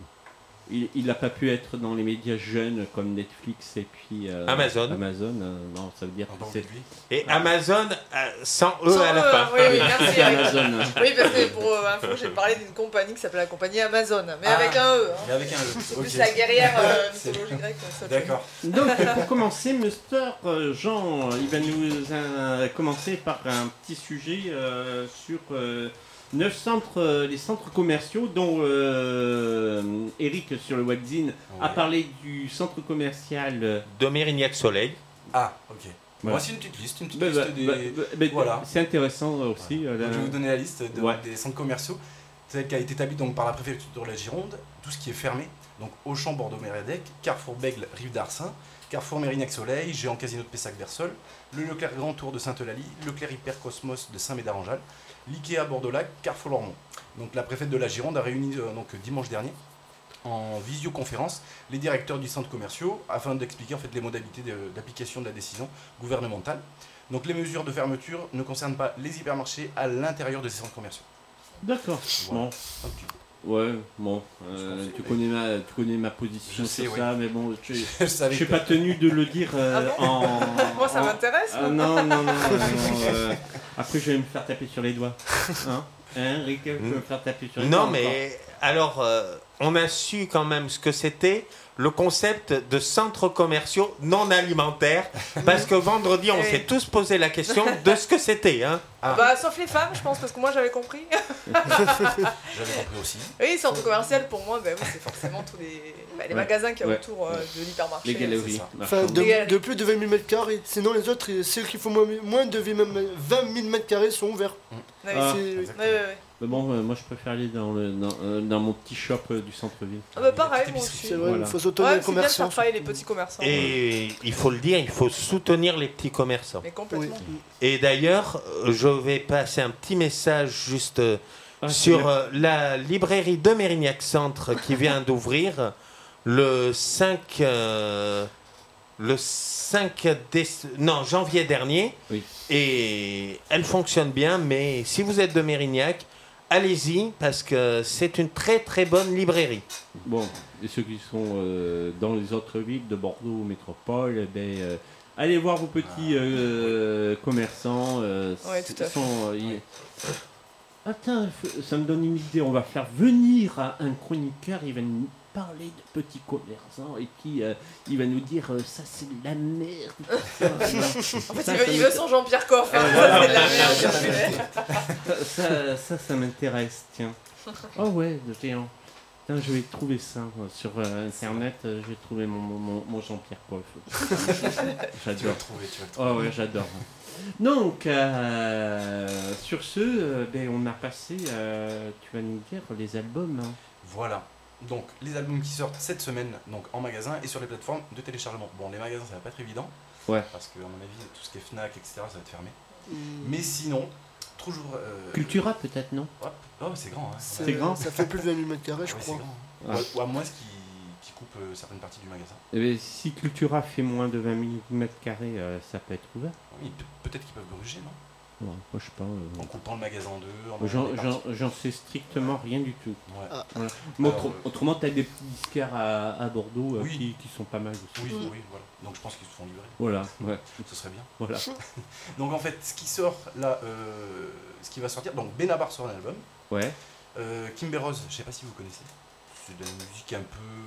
Il n'a pas pu être dans les médias jeunes comme Netflix et puis Amazon. Non, ça veut dire que c'est... Et Amazon sans E à la fin. Oui, merci. Amazon. Oui, parce que pour info, j'ai parlé d'une compagnie qui s'appelle la compagnie Amazon, mais avec un E. Mais avec un E. C'est plus la guerrière mythologie grecque. D'accord. Donc, pour commencer, Mr. Jean, il va nous commencer par un petit sujet sur... 9 les centres commerciaux, dont Eric sur le webzine a parlé du centre commercial de Mérignac-Soleil. Ah, ok. Voilà. Voici une petite liste des... Voilà. C'est intéressant aussi. Voilà. Je vais vous donner la liste des centres commerciaux. Celle qui a été établie donc, par la préfecture de la Gironde, tout ce qui est fermé. Donc Auchan, Bordeaux-Mériadec, Carrefour Bègle, Rive d'Arcin, Carrefour Mérignac-Soleil, Géant Casino de Pessac-Versol, le Leclerc Grand Tour de Sainte-Eulalie, Leclerc Hypercosmos de Saint-Médard-en-Jalles, l'IKEA Bordeaux-Lac, Carrefour Lormont. Donc la préfète de la Gironde a réuni donc, dimanche dernier en visioconférence les directeurs du centre commerciaux afin d'expliquer en fait, les modalités d'application de la décision gouvernementale. Donc les mesures de fermeture ne concernent pas les hypermarchés à l'intérieur de ces centres commerciaux. D'accord. Voilà. Bon. Ouais, bon, tu connais ma position sur ça, mais bon, je suis pas tenu de le dire Moi, ça m'intéresse. Non. Après, je vais me faire taper sur les doigts. Hein, Rick, je vais me faire taper sur les doigts. Non, mais alors, on a su quand même ce que c'était le concept de centres commerciaux non alimentaires, parce que vendredi, on s'est tous posé la question de ce que c'était. Hein. Bah, sauf les femmes, je pense, parce que moi, j'avais compris. J'avais compris aussi. Oui, centre commercial, pour moi, oui, c'est forcément tous les magasins qu'il y a autour de l'hypermarché. Les galeries. Enfin, de plus de 20 000 m². Sinon, les autres, ceux qui font moins de 20 000 m² sont ouverts. Mais bon, moi je préfère aller dans mon petit shop du centre-ville. Pareil, moi aussi. C'est vrai, il faut soutenir les commerçants. C'est bien de faire travailler les petits commerçants. Et il faut le dire, il faut soutenir les petits commerçants. Mais complètement. Oui. Et d'ailleurs, je vais passer un petit message juste sur la librairie de Mérignac Centre qui vient d'ouvrir le 5 janvier dernier. Oui. Et elle fonctionne bien, mais si vous êtes de Mérignac, allez-y, parce que c'est une très très bonne librairie. Bon, et ceux qui sont dans les autres villes de Bordeaux ou métropole, allez voir vos petits commerçants. Oui, tout à fait. Attends, ça me donne une idée. On va faire venir un chroniqueur, il va nous parler de petits commerçants et puis il va nous dire ça c'est de la merde. En fait, il veut son Jean-Pierre Coff. Ça c'est de la merde. Ça m'intéresse, tiens. Oh ouais, tiens, je vais trouver ça sur internet. Je vais trouver mon Jean-Pierre Coff. J'adore. Tu vas le trouver. Oh ouais, j'adore. Donc, sur ce, on a passé, tu vas nous dire, les albums. Hein. Voilà. Donc, les albums qui sortent cette semaine donc, en magasin et sur les plateformes de téléchargement. Bon, les magasins, ça va pas être évident. Ouais. Parce que, à mon avis, tout ce qui est Fnac, etc., ça va être fermé. Mais sinon, toujours. Cultura, peut-être, non? Oh, c'est grand. Hein. C'est grand. Ça fait plus de 20 000 m², je crois. C'est grand. Hein. Ou à moins qui coupe certaines parties du magasin. Eh bien, si Cultura fait moins de 20 000 m², ça peut être ouvert. Oui, peut-être qu'ils peuvent gruger, non? Ouais, moi, je sais pas. En coupant le magasin en deux. J'en sais strictement rien du tout. Ouais. Voilà. Mais autrement, tu as des petits disquaires à Bordeaux qui sont pas mal aussi. Oui, voilà. Donc je pense qu'ils se font livrer. Voilà, ouais. Ce serait bien. Voilà. Donc en fait, ce qui sort là, ce qui va sortir, donc Benabar sort un album. Ouais. Kimber Rose, je sais pas si vous connaissez. C'est de la musique un peu.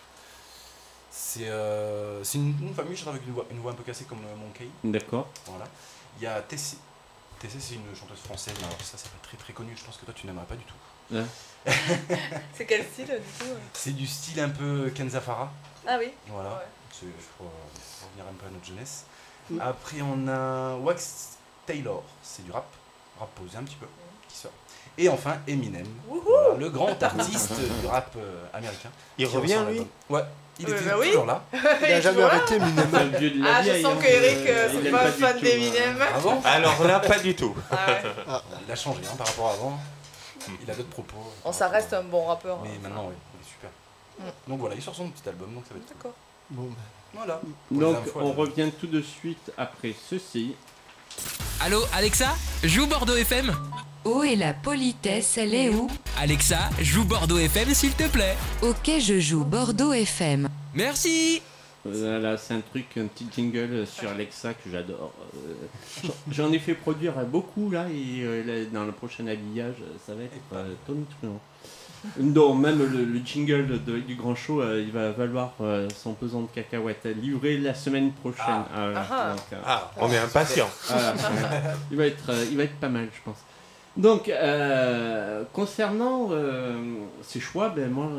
C'est une famille, je chante avec une voix un peu cassée comme Monkey. D'accord. Voilà. Il y a TC. TC, c'est une chanteuse française, mais alors ça, c'est pas très très connu. Je pense que toi, tu n'aimeras pas du tout. Ouais. C'est quel style du coup? C'est du style un peu Kenza Farah. Ah oui. Voilà. Ouais. C'est pour revenir un peu à notre jeunesse. Après, on a Wax Taylor, c'est du rap posé un petit peu, qui sort. Et enfin, Eminem, voilà, le grand artiste du rap américain. Il revient, lui? Ouais, il était toujours là. Il n'a jamais arrêté, Eminem. Je sens que Eric, c'est pas fan d'Eminem. Ah bon? Alors là, pas du tout. Il a changé par rapport à avant. Il a d'autres propos. Ça reste un bon rappeur. Mais maintenant, oui, il est super. Donc voilà, il sort son petit album, donc ça va être. D'accord. Bon, voilà. Donc on revient tout de suite après ceci. Allô, Alexa, joue Bordeaux FM. Où est la politesse? Elle est où? Alexa, joue Bordeaux FM s'il te plaît. Ok, je joue Bordeaux FM. Merci. Voilà, c'est un petit jingle sur Alexa que j'adore. J'en ai fait produire beaucoup là, et dans le prochain habillage, ça va être tonitruant. Non, même le jingle du grand show, il va valoir son pesant de cacahuètes, livré la semaine prochaine. On est impatient. Il va être pas mal, je pense. Donc, concernant ces choix, moi,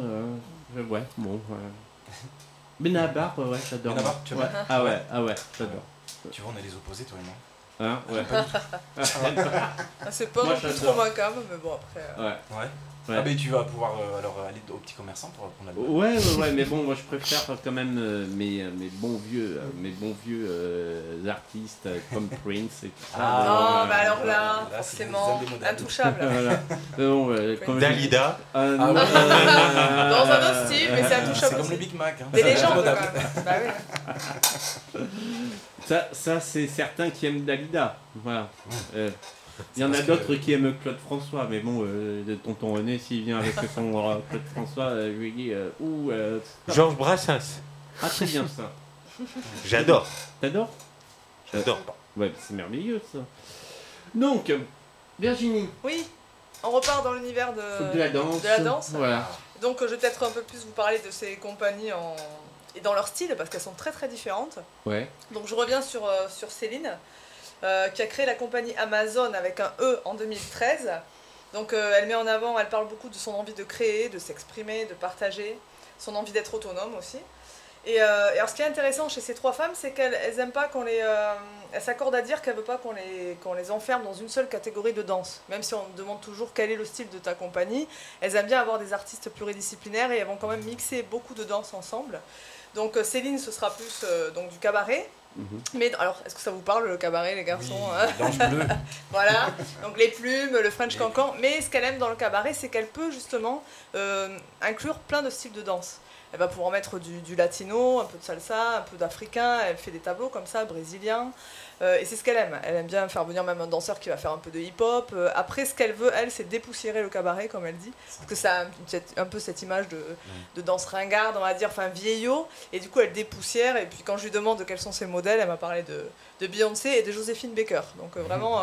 Benabar, j'adore. Benabar, tu vois? Ah ouais, j'adore. Tu vois, on est les opposés, toi et moi. Hein, ouais. C'est pas non plus trop macabre, mais bon après. Ouais. Ah mais tu vas pouvoir alors aller au petit commerçant pour prendre la Ouais, mais bon, moi je préfère quand même mes bons vieux artistes comme Prince et tout ça. Bah alors là forcément, intouchable. Bon, Dalida. Dans un autre style, mais c'est intouchable. C'est comme le Big Mac. Des légendes quand même. Bah oui. Ça c'est certains qui aiment Dalida. Voilà. Il y en a d'autres qui aiment Claude François, mais bon, tonton René, s'il vient avec son Claude François, je lui dis Georges Brassens. Ah, très bien ça. J'adore. T'adores? J'adore. Ouais, c'est merveilleux ça. Donc, Virginie. Oui, on repart dans l'univers de la danse. Voilà. Donc, je vais peut-être un peu plus vous parler de ces compagnies et dans leur style, parce qu'elles sont très très différentes. Ouais. Donc, je reviens sur Céline. Qui a créé la compagnie Amazon avec un E en 2013. Donc elle met en avant, elle parle beaucoup de son envie de créer, de s'exprimer, de partager, son envie d'être autonome aussi. Et alors ce qui est intéressant chez ces trois femmes, c'est qu'elles n'aiment pas qu'on les... elles s'accordent à dire qu'elles ne veulent pas qu'on les enferme dans une seule catégorie de danse. Même si on demande toujours quel est le style de ta compagnie, elles aiment bien avoir des artistes pluridisciplinaires et elles vont quand même mixer beaucoup de danses ensemble. Donc Céline, ce sera plus donc, du cabaret. Mais alors, est-ce que ça vous parle le cabaret, les garçons? Blanche bleue. Voilà, donc les plumes, le French cancan. Mais ce qu'elle aime dans le cabaret, c'est qu'elle peut justement inclure plein de styles de danse. Elle va pouvoir mettre du latino, un peu de salsa, un peu d'africain. Elle fait des tableaux comme ça, brésiliens. Et c'est ce qu'elle aime. Elle aime bien faire venir même un danseur qui va faire un peu de hip-hop. Après, ce qu'elle veut, elle, c'est dépoussiérer le cabaret, comme elle dit. Parce que ça a un peu cette image de danse ringarde, on va dire, enfin vieillot. Et du coup, elle dépoussière. Et puis, quand je lui demande quels sont ses modèles, elle m'a parlé de Beyoncé et de Joséphine Baker. Donc, vraiment...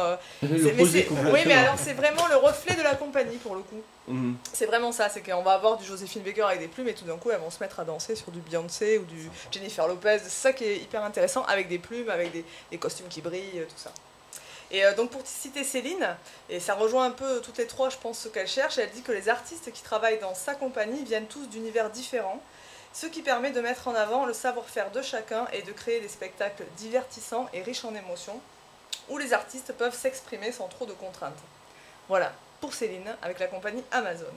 oui, mais alors, c'est vraiment le reflet de la compagnie, pour le coup. C'est vraiment ça. C'est qu'on va avoir du Joséphine Baker avec des plumes et tout d'un coup, elles vont se mettre à danser sur du Beyoncé ou du Jennifer Lopez. C'est ça qui est hyper intéressant, avec des plumes, avec des costumes qui brillent, tout ça. Et donc pour citer Céline, et ça rejoint un peu toutes les trois, je pense, ce qu'elle cherche, elle dit que les artistes qui travaillent dans sa compagnie viennent tous d'univers différents, ce qui permet de mettre en avant le savoir-faire de chacun et de créer des spectacles divertissants et riches en émotions, où les artistes peuvent s'exprimer sans trop de contraintes. Voilà, pour Céline, avec la compagnie Amazon.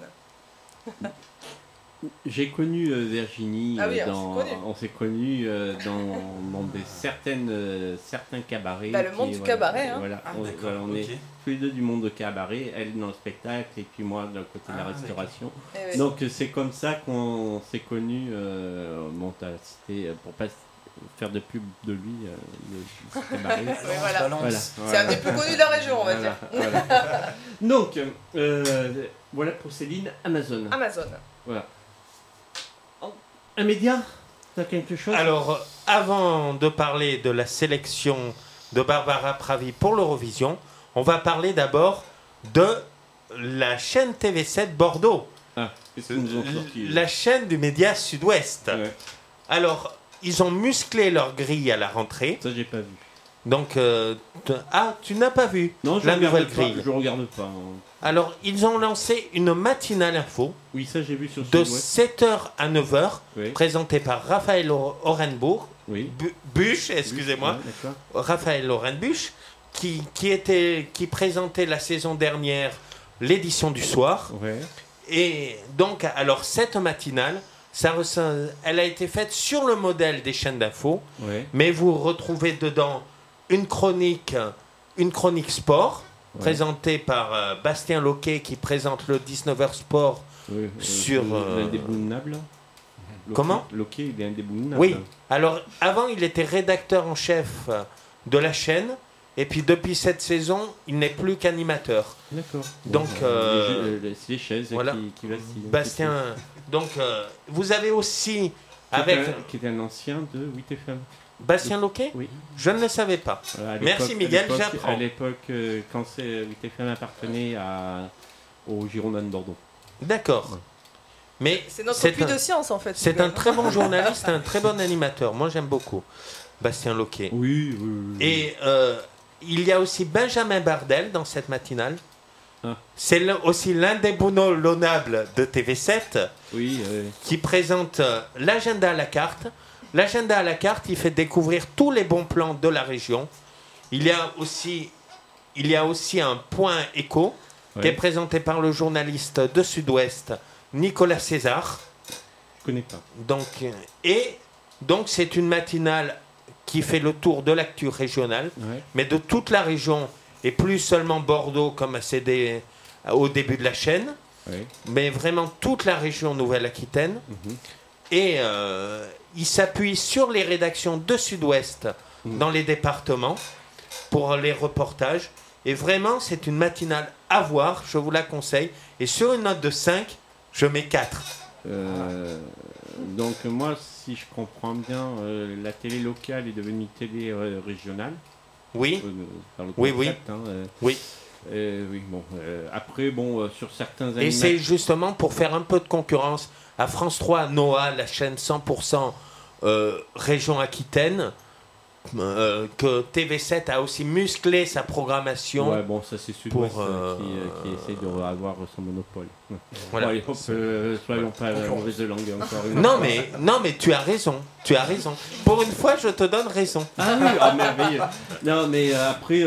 J'ai connu Virginie, on s'est connus dans certains cabarets. Le monde du cabaret. Voilà, on est tous les deux du monde de cabaret, elle dans le spectacle et puis moi dans le côté de la restauration. Donc c'est comme ça qu'on s'est connus, bon t'as cité, pour pas faire de pub de lui, le cabaret. Voilà. C'est un des plus connus de la région, on va dire. Voilà. Donc, voilà pour Céline, Amazon. Voilà. Un média, t'as quelque chose? Alors, avant de parler de la sélection de Barbara Pravi pour l'Eurovision, on va parler d'abord de la chaîne TV7 Bordeaux. Qu'est-ce qu'ils nous ont sorti? La chaîne du média Sud-Ouest. Ouais. Alors, ils ont musclé leur grille à la rentrée. Ça, j'ai pas vu. Donc, tu n'as pas vu la nouvelle grille? Je regarde pas. Alors, ils ont lancé une matinale info. Oui, ça j'ai vu sur de 7h à 9h, présentée par Raphaël Orenbourg. Oui. Buch, excusez-moi. Raphaël Orenbuch, qui présentait la saison dernière l'édition du soir. Ouais. Et donc, alors, cette matinale, elle a été faite sur le modèle des chaînes d'info, mais vous retrouvez dedans une chronique sport, présentée par Bastien Loquet, qui présente le 19h Sport sur... L'indéboulonnable. Comment? Loquet, il est indéboulonnable. Oui. Alors, avant, il était rédacteur en chef de la chaîne, et puis depuis cette saison, il n'est plus qu'animateur. D'accord. Donc, c'est les chaises qui vacillent. Bastien... Donc, vous avez aussi... Qui était un ancien de 8FM. Bastien Loquet? Oui. Je ne le savais pas. Merci Miguel, j'apprends. À l'époque, quand 8FM appartenait aux Girondins de Bordeaux. D'accord. Ouais. Mais c'est notre puits de science en fait. C'est un très bon journaliste, un très bon animateur. Moi j'aime beaucoup Bastien Loquet. Oui. Et il y a aussi Benjamin Bardel dans cette matinale. C'est aussi l'indéboulonnable de TV7 qui présente l'agenda à la carte. L'agenda à la carte, il fait découvrir tous les bons plans de la région. Il y a aussi un point écho qui est présenté par le journaliste de Sud-Ouest, Nicolas César. Je connais pas. Donc c'est une matinale qui fait le tour de l'actu régionale, mais de toute la région, et plus seulement Bordeaux comme c'est au début de la chaîne, mais vraiment toute la région Nouvelle-Aquitaine. Et il s'appuie sur les rédactions de Sud-Ouest dans les départements pour les reportages. Et vraiment, c'est une matinale à voir, je vous la conseille. Et sur une note de 5, je mets 4. Donc moi, si je comprends bien, la télé locale est devenue télé régionale. Oui. Par le Oui, concept, oui. Oui, bon. Après, bon, sur certains Et c'est justement pour faire un peu de concurrence à France 3, Noah, la chaîne 100% région Aquitaine, que TV7 a aussi musclé sa programmation. Ouais, bon, ça c'est Sud-Ouest qui essaie d'avoir son monopole. Voilà. Bon, allez, hop, soyons pas mauvaise langue encore une Non fois. mais tu as raison. Pour une fois, je te donne raison. Ah oui, merveilleux. Non, mais après,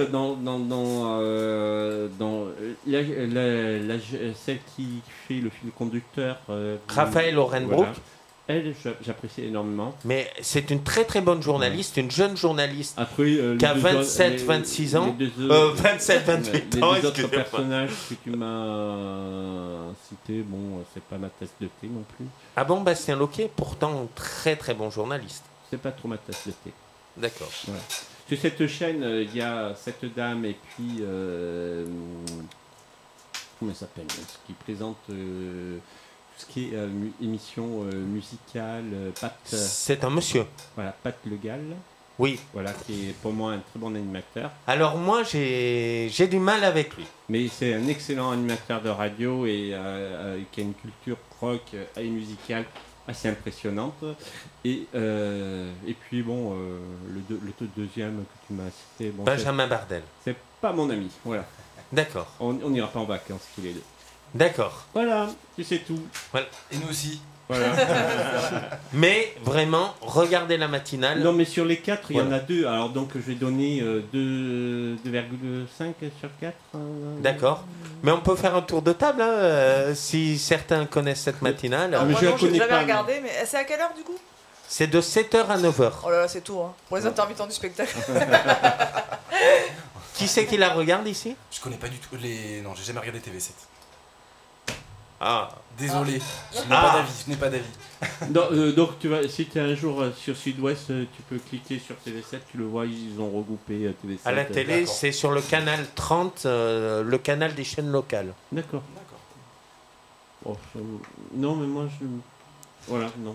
celle qui fait le fil conducteur, Raphaël Orenbroek. Voilà. Elle, j'apprécie énormément. Mais c'est une très très bonne journaliste, une jeune journaliste qui a 27-26 ans. 27-28 ans. Les deux autres personnages que tu m'as cités, bon, c'est pas ma tasse de thé non plus. Ah bon, Bastien Loquet, pourtant très très bon journaliste. C'est pas trop ma tasse de thé. D'accord. Voilà. Sur cette chaîne, il y a cette dame et puis comment elle s'appelle, qui présente ce qui est émission musicale, Pat. C'est un monsieur. Voilà, Pat Le Gall. Oui. Voilà, qui est pour moi un très bon animateur. Alors moi, j'ai du mal avec lui. Mais c'est un excellent animateur de radio et qui a une culture rock et musicale assez impressionnante. Et puis bon, le deuxième que tu m'as cité... Bon, Benjamin Bardel. C'est pas mon ami, voilà. D'accord. On n'ira pas en vacances tous les deux. D'accord. Voilà, tu sais tout. Voilà. Et nous aussi. Voilà. Mais vraiment, regardez la matinale. Non, mais sur les 4, il y en a 2. Alors donc, je vais donner 2,5 sur 4. D'accord. Mais on peut faire un tour de table, si certains connaissent cette matinale. Alors, moi, je n'ai jamais regardé, mais c'est à quelle heure du coup ? C'est de 7h à 9h. Oh là là, c'est tout, hein. Pour les intermittents du spectacle. Qui c'est qui la regarde ici ? Je connais pas du tout les... Non, j'ai jamais regardé TV7. Ah, désolé, je n'ai pas d'avis. Donc si tu es un jour sur Sud-Ouest, tu peux cliquer sur TV7, tu le vois, ils ont regroupé TV7. À la télé, c'est sur le canal 30, le canal des chaînes locales. D'accord. Oh, non, mais moi voilà, non.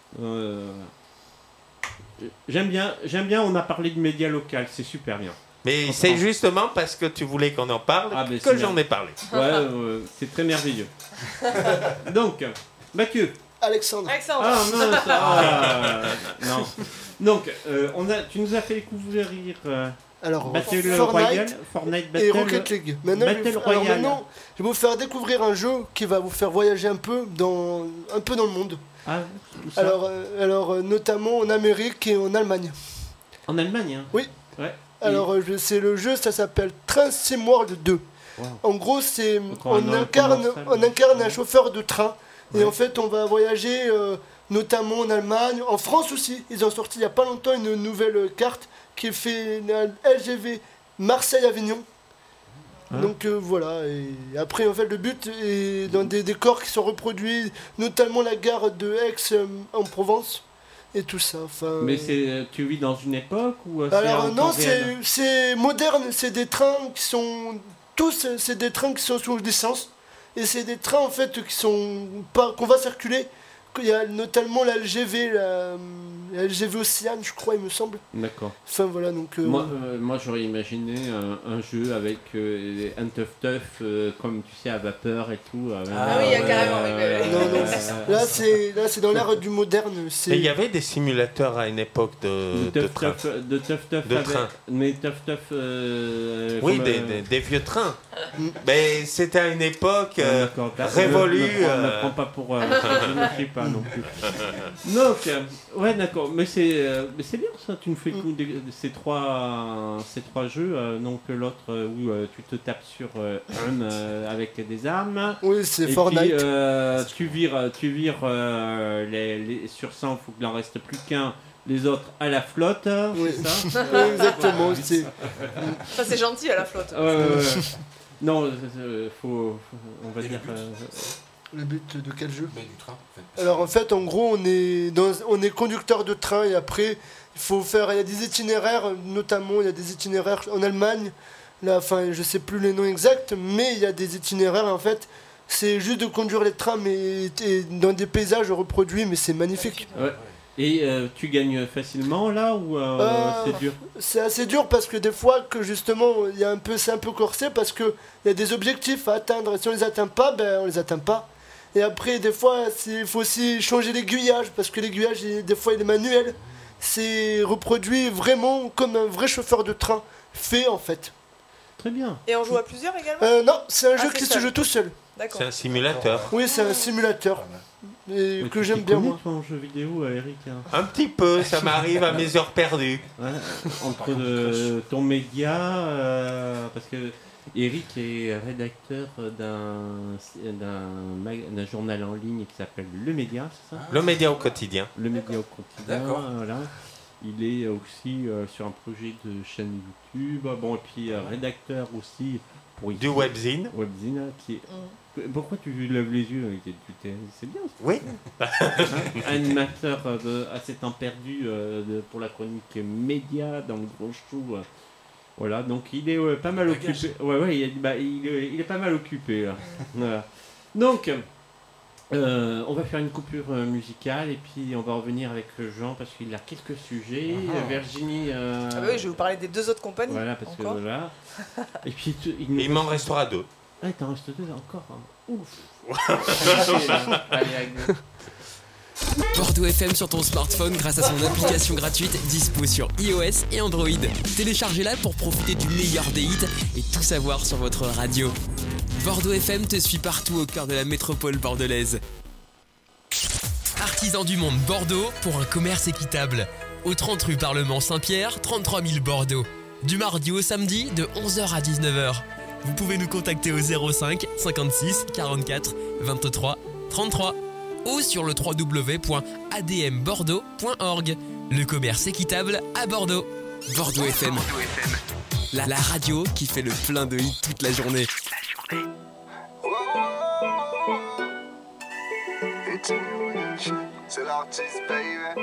J'aime bien, on a parlé de médias locaux, c'est super bien. Mais c'est justement parce que tu voulais qu'on en parle que j'en ai parlé. Ouais, c'est très merveilleux. Donc, Mathieu. Alexandre. Ah non, non. Donc, tu nous as fait découvrir Battle Royale, Fortnite Battle et Rocket League. Maintenant, je vais vous faire découvrir un jeu qui va vous faire voyager un peu dans le monde. Ah, où ça ? Alors, notamment en Amérique et en Allemagne. En Allemagne, hein ? Oui. Ouais. Alors, c'est le jeu, ça s'appelle Train Sim World 2. Wow. En gros, on incarne un chauffeur de train. Ouais. Et en fait, on va voyager notamment en Allemagne, en France aussi. Ils ont sorti il n'y a pas longtemps une nouvelle carte qui fait LGV Marseille-Avignon. Donc voilà, et après en fait le but est dans des décors qui sont reproduits, notamment la gare de Aix en Provence. Et tout ça. Mais tu vis dans une époque ou alors non, c'est moderne. C'est des trains qui sont c'est des trains qui sont sous licence et c'est des trains en fait qu'on va circuler. Il y a notamment la LGV, la LGV Océane, je crois, il me semble. D'accord. Enfin voilà donc. Moi j'aurais imaginé un jeu avec un teuf comme tu sais à vapeur et tout. Oui, il y a carrément. Là c'est dans l'ère du moderne. Et il y avait des simulateurs à une époque de train. De teuf. De train. Mais teuf. Oui, des vieux trains. Mais c'était à une époque révolue. On ne prend pas pour. Je ne sais pas non plus. Donc, ouais, d'accord. Mais c'est bien ça. Tu nous fais ces trois jeux. Donc l'autre où tu te tapes sur un avec des armes. Oui, c'est et Fortnite. Puis, tu vires sur 100, il faut qu'il en reste plus qu'un. Les autres à la flotte, oui. C'est ça. Oui, exactement. Ça c'est gentil à la flotte. Non, faut on va dire. Le but de quel jeu? Du train. En fait. Alors en fait, en gros, on est conducteur de train et après, il y a des itinéraires, notamment il y a des itinéraires en Allemagne. Là, enfin, je sais plus les noms exacts, mais il y a des itinéraires en fait. C'est juste de conduire les trains, mais dans des paysages reproduits, mais c'est magnifique. Ouais. Et tu gagnes facilement là ou c'est dur? C'est assez dur parce que des fois que justement c'est un peu corsé parce que il y a des objectifs à atteindre et si on les atteint pas, on les atteint pas. Et après des fois il faut aussi changer l'aiguillage parce que l'aiguillage des fois il est manuel. C'est reproduit vraiment comme un vrai chauffeur de train fait en fait. Très bien. Et on joue à plusieurs également? Non, c'est un jeu qui se joue tout seul. D'accord. C'est un simulateur. Oui, c'est un simulateur. Et que j'aime bien moi. Ton jeu vidéo, Eric Un petit peu, ça m'arrive à mes heures perdues. Ouais, entre ton média, parce que Eric est rédacteur d'un journal en ligne qui s'appelle Le Média, c'est ça? Le Média au quotidien. Le Média au quotidien, voilà. Il est aussi sur un projet de chaîne YouTube, bon, et puis rédacteur aussi pour du webzine. Webzine qui est... Pourquoi tu lèves les yeux? C'est bien. Oui. Animateur à ces temps perdus pour la chronique média dans le Gros Chou. Voilà, donc il est pas mal occupé. Ouais, il est pas mal occupé là. Voilà. Donc, on va faire une coupure musicale et puis on va revenir avec Jean parce qu'il a quelques sujets. Virginie. Ah bah oui, je vais vous parler des deux autres compagnies. Voilà, parce que voilà. Et puis il m'en restera deux. Ah, t'en restes deux encore. Hein. Ouf. Bordeaux FM sur ton smartphone grâce à son application gratuite dispo sur iOS et Android. Téléchargez-la pour profiter du meilleur des hits et tout savoir sur votre radio. Bordeaux FM te suit partout au cœur de la métropole bordelaise. Artisans du monde Bordeaux pour un commerce équitable. Au 30 rue Parlement Saint-Pierre, 33 000 Bordeaux. Du mardi au samedi de 11h à 19h. Vous pouvez nous contacter au 05 56 44 23 33 ou sur le www.admbordeaux.org. Le commerce équitable à Bordeaux. Bordeaux FM. La radio qui fait le plein de hits toute la journée. C'est l'artiste, baby.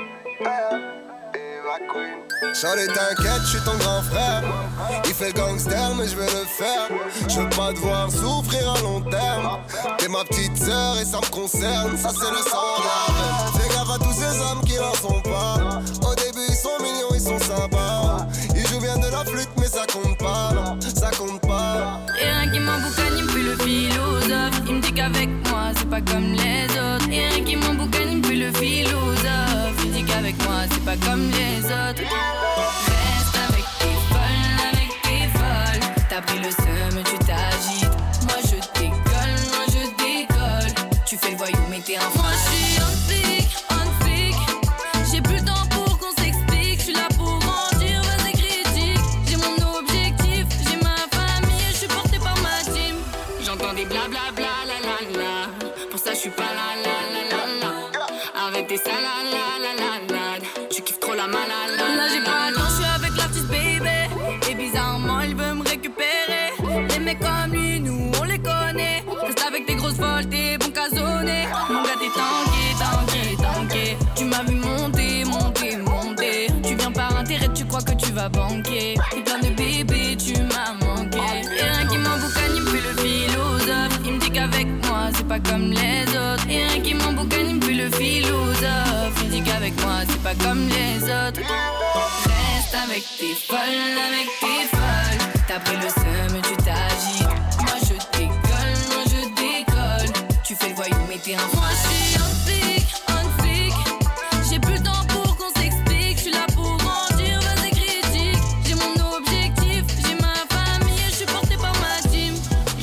Shawty t'inquiète, je suis ton grand frère. Il fait le gangster mais je vais le faire. Je veux pas te voir souffrir à long terme. T'es ma petite sœur et ça me concerne. Ça c'est le sang grave. Fais gaffe à tous ces hommes qui n'en sont pas. Au début ils sont mignons, ils sont sympas. Ils jouent bien de la flûte mais ça compte pas. Non, ça compte pas. Rien qui m'emboucane, il me fait le philosophe. Il me dit qu'avec moi c'est pas comme les autres. Rien qui m'emboucane, il me fait le philosophe. Il me dit qu'avec moi c'est pas comme les autres. Reste avec tes folles, t'as pris le seum, tu t'agites. Moi je décolle. Tu fais le voyou mais t'es un fan. Moi je suis on flic. J'ai plus le temps pour qu'on s'explique. Je suis là pour grandir, vas-y critique. J'ai mon objectif, j'ai ma famille et je suis porté par ma team. J'entends des blablabla la la la. Pour ça je suis pas la la la la la. Arrêtez ça la la la la la. Tu kiffes trop la malala. Là j'ai pas le temps, je suis avec l'artiste baby. Et bizarrement il veut me récupérer. Les mecs comme lui, nous on les connaît. Reste avec tes grosses folles, t'es bon casonné. Mon gars t'es tanké. Tu m'as vu monter. Tu viens par intérêt, tu crois que tu vas banquer. T'es plein de bébés, tu m'as manqué. Et rien qui m'emboucane, il me fait le philosophe. Il me dit qu'avec moi c'est pas comme les autres. Et rien qui m'emboucane, il me fait le philosophe. Il me dit qu'avec moi c'est pas comme les autres. Reste avec tes folles. T'as pris le seum, tu t'agites. Moi je décolle. Tu fais le voyou mais t'es un fan. Moi je suis on flic. J'ai plus le temps pour qu'on s'explique. Je suis là pour grandir, vas-y critique. J'ai mon objectif, j'ai ma famille et je suis porté par ma team.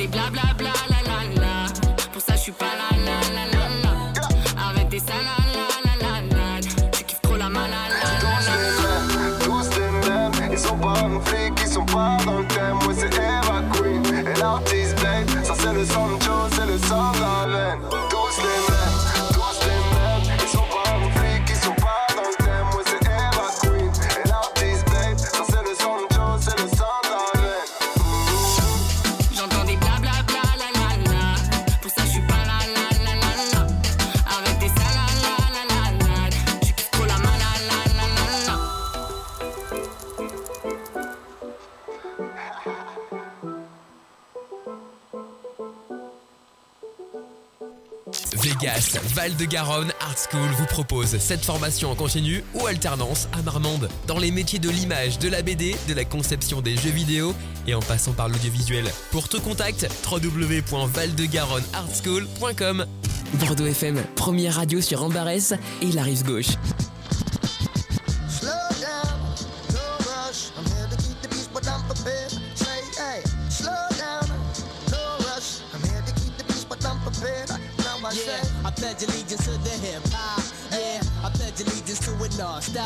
blablabla, la la la. Pour ça, je suis pas la la la la la. Arrêtez ça, la la la la la. Tu kiffes trop la malade, la la la. Tous les mêmes, ils sont pas nos flics, ils sont pas dans le thème. Moi c'est Eva Queen et l'artiste Blade. Ça c'est le Sancho, c'est le sang à la veine. Tous les mêmes, ils sont pas nos flics, ils sont pas dans le thème. Moi c'est Eva Queen et l'artiste Blade. Ça c'est le Sancho, c'est le sang à la veine. J'entends des blablabla, la la la. Pour ça, je suis pas la la la la la. Arrêtez ça, la la la la la. Tu kiffes trop la malade, la la la la. Vegas, Val-de-Garonne Art School vous propose cette formation en continu ou alternance à Marmande dans les métiers de l'image, de la BD, de la conception des jeux vidéo et en passant par l'audiovisuel. Pour tout contact, www.valdegaronneartschool.com. Bordeaux FM, première radio sur Ambarès et la rive gauche. Slow down, no rush. I'm here to keep the peace, but I'm prepared. Say, hey, slow down, no rush. I'm here to keep the peace, but I'm prepared. Now I say, I pledge allegiance to the hip hop. Yeah, I pledge allegiance to it non-stop.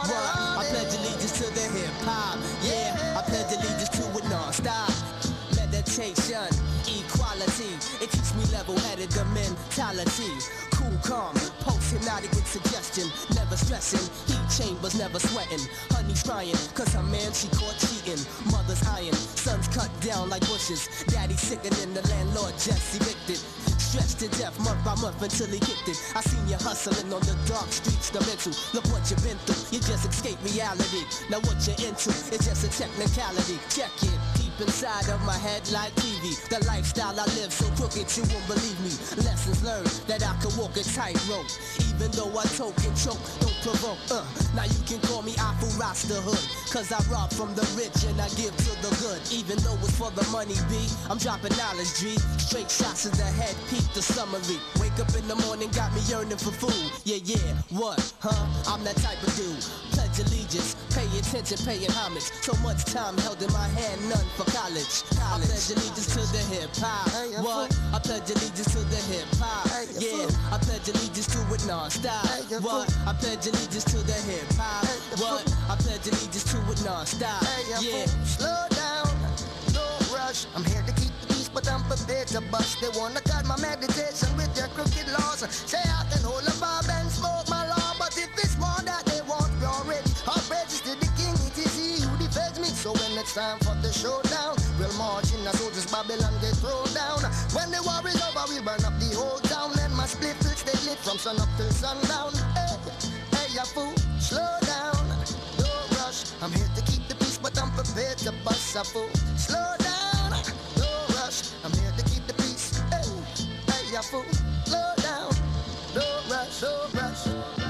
I pledge allegiance to the hip hop. Yeah, I pledge allegiance to it non-stop. Meditation, equality. It keeps me level-headed, the mentality. Cool, calm, post-hypnotic with suggestion. Never stressing, heat chambers never sweating. Honey's crying, cause her man she caught cheating. Mother's iron, sons cut down like bushes. Daddy sickening, the landlord just evicted. Stressed to death month by month until he kicked it. I seen you hustling on the dark streets, the mental. Look what you've been through, you just escaped reality. Now what you're into is just a technicality. Check it, deep inside of my head like TV. The lifestyle I live so crooked you won't believe me. Lessons learned that I could walk a tightrope. Even though I toke and choke, don't provoke. Now you can call me Afu Rasta Hood. Cause I rob from the rich and I give to the good. Even though it's for the money, B, I'm dropping knowledge, G. Straight shots to the head, peep the summary. Wake up in the morning, got me yearning for food. Yeah, yeah, what, huh? I'm that type of dude. Pledge allegiance, pay attention, paying homage. So much time held in my hand, none for college. I pledge allegiance to the hip hop. What? I pledge allegiance to the hip hop. Yeah, I pledge allegiance to it non-stop. What? I pledge allegiance to the hip hop. What? I pledge allegiance to it non-stop. Yeah. slow down, no rush. I'm here to keep the peace, but I'm prepared to bust. They wanna cut my meditation with their crooked laws. Say I can hold a bob and smoke my law, but if it's more that they want, we already outrageous to the king. It is he who defends me. So when it's time for the showdown, we'll march in as soldiers Babylon get thrown down. When the war is over, we'll burn up the whole town. And my split will stay lit from sun up till sundown. Hey, hey, ya fool, slow down, don't rush. I'm here to keep the peace, but I'm prepared to bust a fool. Slow down, don't rush. I'm here to keep the peace. Hey, hey, ya fool, slow down, don't rush, don't rush.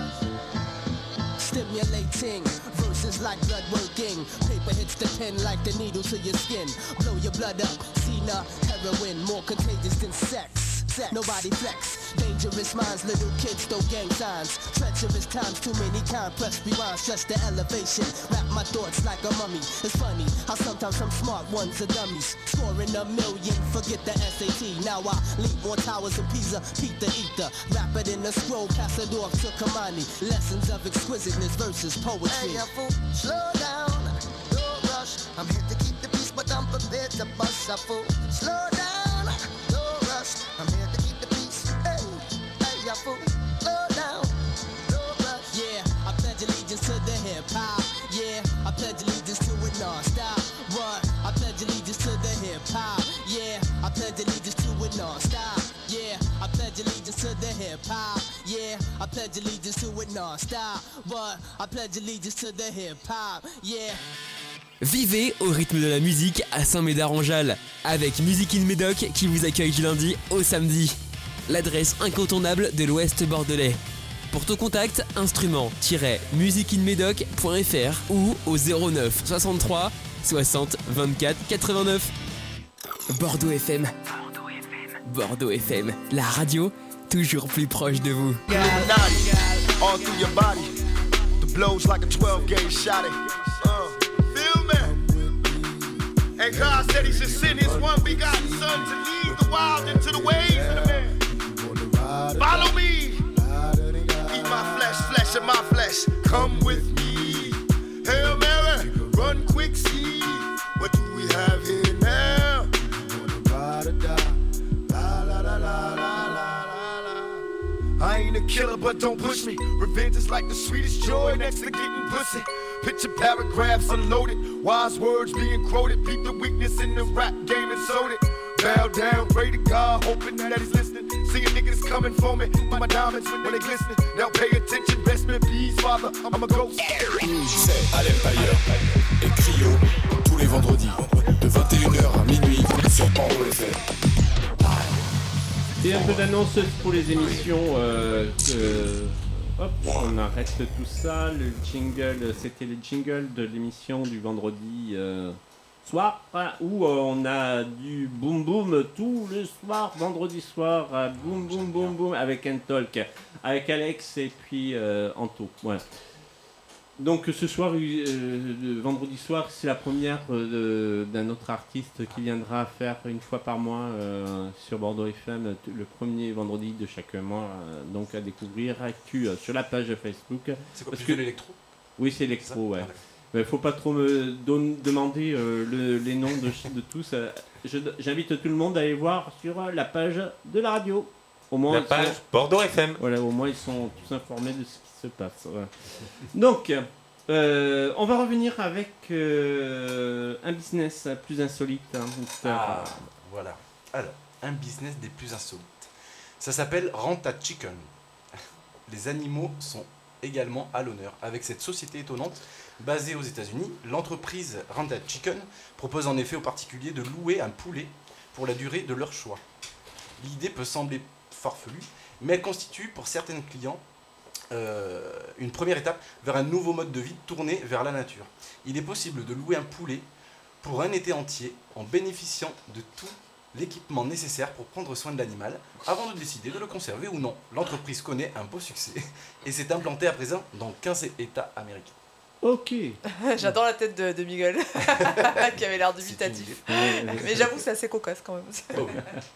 Stimulating verses like blood working. Paper hits the pen like the needle to your skin. Blow your blood up. Cena, heroin, more contagious than sex. Nobody flex. Dangerous minds, little kids throw gang signs. Treacherous times, too many compressed rewinds. Stress the elevation. Wrap my thoughts like a mummy. It's funny how sometimes some smart ones are dummies. Scoring a million, forget the SAT. Now I leap on towers in Pisa, peep the ether. Wrap it in a scroll, pass it off to Kamani. Lessons of exquisiteness versus poetry. Hey, ya fool, slow down, don't rush. I'm here to keep the peace, but I'm prepared to bust a fool. Slow down, don't rush. I'm here to keep the peace. Hey, hey, ya fool, slow down, don't rush. Yeah, I pledge allegiance to the hip hop. Yeah, I pledge allegiance to it non-stop. What? I pledge allegiance to the hip hop. Yeah, I pledge allegiance to it non-stop. Yeah, I pledge allegiance to the hip hop. Yeah, I pledge allegiance to it non-stop. What? I pledge allegiance to the hip hop. Yeah. Vivez au rythme de la musique à Saint-Médard-en-Jalles avec Music in Médoc qui vous accueille du lundi au samedi. L'adresse incontournable de l'Ouest bordelais. Pour tout contact, instrument-musicinmedoc.fr ou au 09 63 60 24 89. Bordeaux FM. Bordeaux FM, la radio toujours plus proche de vous. All through your body, the blows like a 12-gauge shot. Feel me? And God said He should send His one begotten Son to lead come with me. Hail Mary, run quick, see. What do we have here now? Ride or die. La la la la la la la. I ain't a killer, but don't push me. Revenge is like the sweetest joy next to getting pussy. Picture paragraphs unloaded, wise words being quoted. Beat the weakness in the rap game and sold it. Bow down, pray to God, hoping that he's listening. See a nigga that's coming for me. My diamonds when they glistening. Now pay attention, best me peace, father. I'm a ghost. C'est à l'Empire et Cryo tous les vendredis de 21h à minuit sur Bordeaux FM. Et un peu d'annonce pour les émissions. Hop, on arrête tout ça. Le jingle, c'était le jingle de l'émission du vendredi soir où on a du boom boom tout le soir, vendredi soir, boom boom boom boom avec un talk, avec Alex et puis Anto. Voilà. Donc ce soir, vendredi soir, c'est la première d'un autre artiste qui viendra faire une fois par mois sur Bordeaux FM, le premier vendredi de chaque mois, donc à découvrir actu sur la page Facebook. C'est quoi, plus de l'électro ? Oui, c'est électro, ouais. Il faut pas trop me demander les noms de tous. J'invite tout le monde à aller voir sur la page de la radio. Au moins, la page Bordeaux FM. Voilà, au moins ils sont tous informés de ce qui se passe. Voilà. Donc, on va revenir avec un business plus insolite. Voilà. Alors, un business des plus insolites. Ça s'appelle Ranta Chicken. Les animaux sont également à l'honneur. Avec cette société étonnante, basée aux États-Unis, l'entreprise Ranta Chicken propose en effet aux particuliers de louer un poulet pour la durée de leur choix. L'idée peut sembler farfelue, mais elle constitue pour certains clients une première étape vers un nouveau mode de vie tourné vers la nature. Il est possible de louer un poulet pour un été entier en bénéficiant de tout l'équipement nécessaire pour prendre soin de l'animal avant de décider de le conserver ou non. L'entreprise connaît un beau succès et s'est implantée à présent dans 15 États américains. Ok. J'adore la tête de Miguel qui avait l'air dubitatif. Mais j'avoue que c'est assez cocasse quand même. Oh.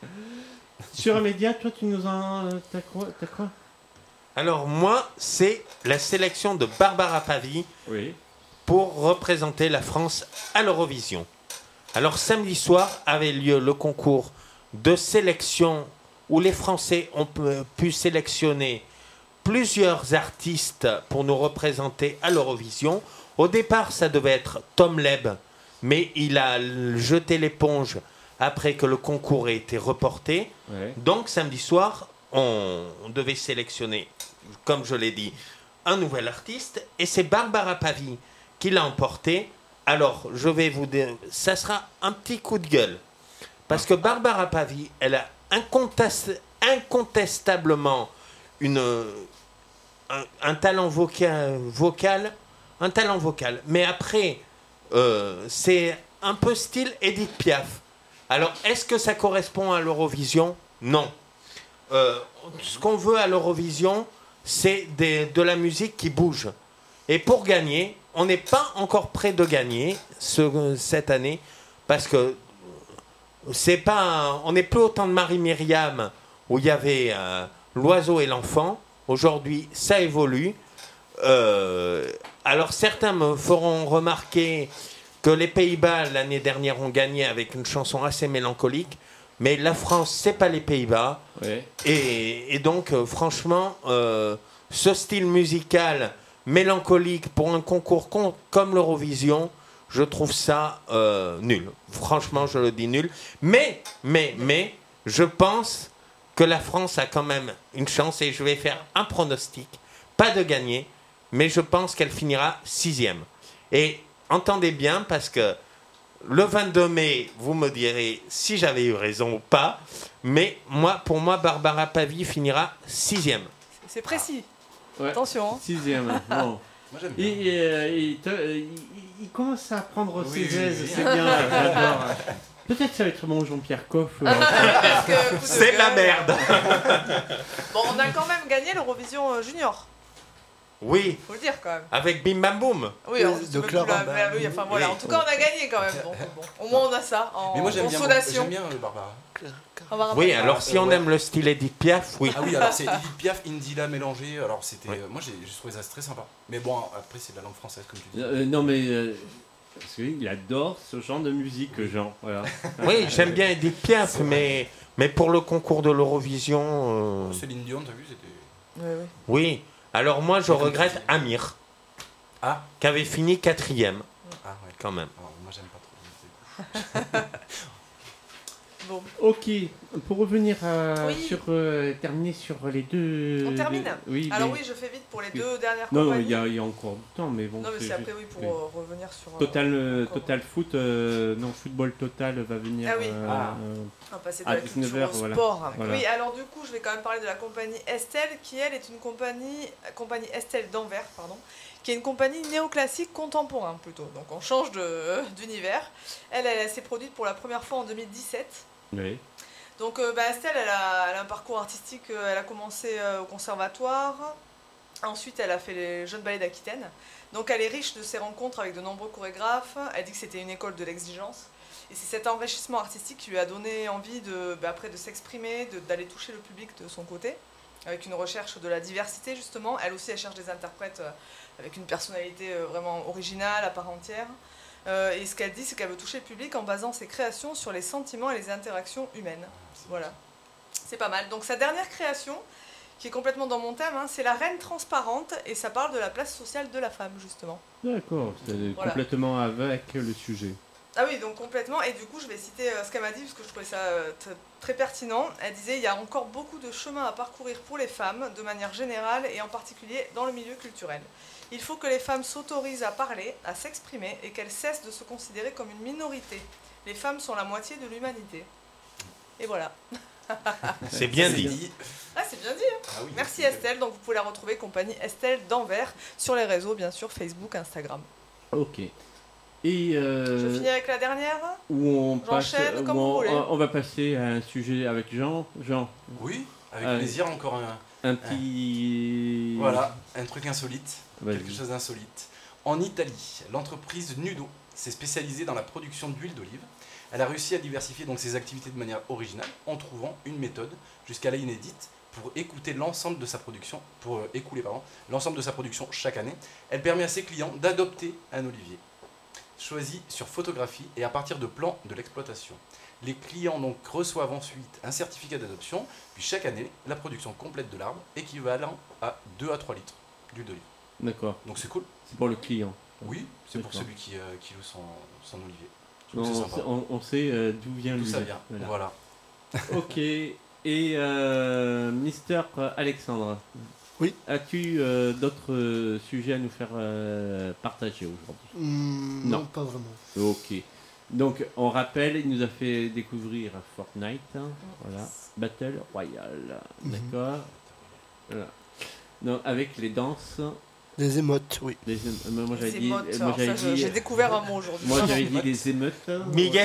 Sur un média, toi tu nous en... T'as quoi ? Alors moi, c'est la sélection de Barbara Pavi pour représenter la France à l'Eurovision. Alors samedi soir avait lieu le concours de sélection où les Français ont pu sélectionner plusieurs artistes pour nous représenter à l'Eurovision. Au départ, ça devait être Tom Leb, mais il a jeté l'éponge après que le concours ait été reporté. Ouais. Donc samedi soir, on devait sélectionner, comme je l'ai dit, un nouvel artiste, et c'est Barbara Pavi qui l'a emporté. Alors, je vais vous dire, ça sera un petit coup de gueule, parce que Barbara Pavi, elle a incontestablement un talent vocal, mais après, c'est un peu style Edith Piaf. Alors, est-ce que ça correspond à l'Eurovision ? Non. Ce qu'on veut à l'Eurovision, c'est de la musique qui bouge. Et pour gagner, on n'est pas encore prêt de gagner cette année, parce que on n'est plus au temps de Marie-Myriam, où il y avait l'oiseau et l'enfant. Aujourd'hui, ça évolue. Alors, certains me feront remarquer que les Pays-Bas, l'année dernière, ont gagné avec une chanson assez mélancolique. Mais la France, c'est pas les Pays-Bas. Ouais. Et donc, franchement, ce style musical mélancolique pour un concours comme l'Eurovision, je trouve ça nul. Franchement, je le dis nul. Mais, je pense que la France a quand même une chance, et je vais faire un pronostic. Pas de gagner, mais je pense qu'elle finira 6e. Et entendez bien, parce que le 22 mai, vous me direz si j'avais eu raison ou pas, mais pour moi, Barbara Pavi finira 6e. C'est précis. Ouais. Attention. Hein. 6e. Bon. Moi, j'aime bien. Il commence à prendre ses aises, c'est bien. J'adore. Peut-être ça va être mon Jean-Pierre Coff. C'est la merde. Bon, on a quand même gagné l'Eurovision Junior. Oui. Faut le dire quand même. Avec Bim Bam Boum. Oui, de Clara. Oui, enfin voilà. En tout cas, on a gagné quand même. Donc, bon. Au moins, on a ça en Mais moi, j'aime consolation. bien Barbara. Oui, alors si on aime le style Edith Piaf, oui. Ah oui, alors c'est Edith Piaf, Indila mélangé. Alors c'était, moi j'ai trouvé ça très sympa. Mais bon, après c'est de la langue française comme tu dis. Non mais parce qu'il adore ce genre de musique, Jean. Voilà. Oui, j'aime bien Edith Piaf, mais pour le concours de l'Eurovision. Céline Dion, t'as vu, c'était. Oui. Alors moi, je regrette Amir, qui avait fini 4e. Ah ouais. Quand même. Alors, moi j'aime pas trop. Bon. Ok, pour revenir sur terminer sur les deux. On termine. Oui. Alors oui, je fais vite pour les deux dernières non, compagnies. Non, il y a encore du temps, mais bon. Non, mais c'est après pour revenir sur. Total Foot, non, Football Total va venir. Ah oui. On va passer de à la culture 19h, au sport. Voilà. Oui, alors du coup, je vais quand même parler de la compagnie Estelle, qui elle est une compagnie Estelle d'Anvers, pardon, qui est une compagnie néoclassique contemporain plutôt. Donc on change d'univers. Elle s'est produite pour la première fois en 2017. Oui. Donc Estelle, elle a un parcours artistique. Elle a commencé au conservatoire. Ensuite, elle a fait les Jeunes Ballets d'Aquitaine. Donc elle est riche de ses rencontres avec de nombreux chorégraphes. Elle dit que c'était une école de l'exigence. Et c'est cet enrichissement artistique qui lui a donné envie après de s'exprimer, d'aller toucher le public de son côté, avec une recherche de la diversité justement. Elle aussi, elle cherche des interprètes avec une personnalité vraiment originale, à part entière. Et ce qu'elle dit, c'est qu'elle veut toucher le public en basant ses créations sur les sentiments et les interactions humaines. Voilà, c'est pas mal. Donc sa dernière création, qui est complètement dans mon thème, c'est La Reine transparente, et ça parle de la place sociale de la femme, justement. D'accord, c'est complètement avec le sujet. Ah oui, donc complètement. Et du coup, je vais citer ce qu'elle m'a dit, parce que je trouvais ça très pertinent. Elle disait « Il y a encore beaucoup de chemin à parcourir pour les femmes, de manière générale, et en particulier dans le milieu culturel. Il faut que les femmes s'autorisent à parler, à s'exprimer, et qu'elles cessent de se considérer comme une minorité. Les femmes sont la moitié de l'humanité. » Et voilà. C'est bien dit. Ah, c'est bien dit. Ah oui, merci Estelle. Donc vous pouvez la retrouver, compagnie Estelle d'Anvers, sur les réseaux, bien sûr, Facebook, Instagram. Ok. Et je finis avec la dernière. J'enchaîne comme vous voulez. On va passer à un sujet avec Jean. Oui, avec plaisir, encore un petit. Voilà, un truc insolite. Quelque chose d'insolite. En Italie, l'entreprise Nudo s'est spécialisée dans la production d'huile d'olive. Elle a réussi à diversifier donc ses activités de manière originale en trouvant une méthode jusqu'à là inédite pour écouler l'ensemble de sa production chaque année. Elle permet à ses clients d'adopter un olivier choisi sur photographie et à partir de plans de l'exploitation. Les clients donc reçoivent ensuite un certificat d'adoption, puis chaque année la production complète de l'arbre équivalent à 2 à 3 litres d'huile d'olive. D'accord. Donc c'est cool. C'est pour le client. Oui, c'est pour celui qui loue son olivier. On sait d'où vient l'huile. D'où ça vient, voilà. Ok, et Mister Alexandre. Oui. As-tu d'autres sujets à nous faire partager aujourd'hui? Non, pas vraiment. Ok. Donc, on rappelle, il nous a fait découvrir Fortnite. Voilà. Battle Royale. D'accord. Voilà. Donc, avec les danses. Les émotes, oui. Moi, j'ai découvert un mot aujourd'hui. Moi, j'avais dit les émeutes. Miguel,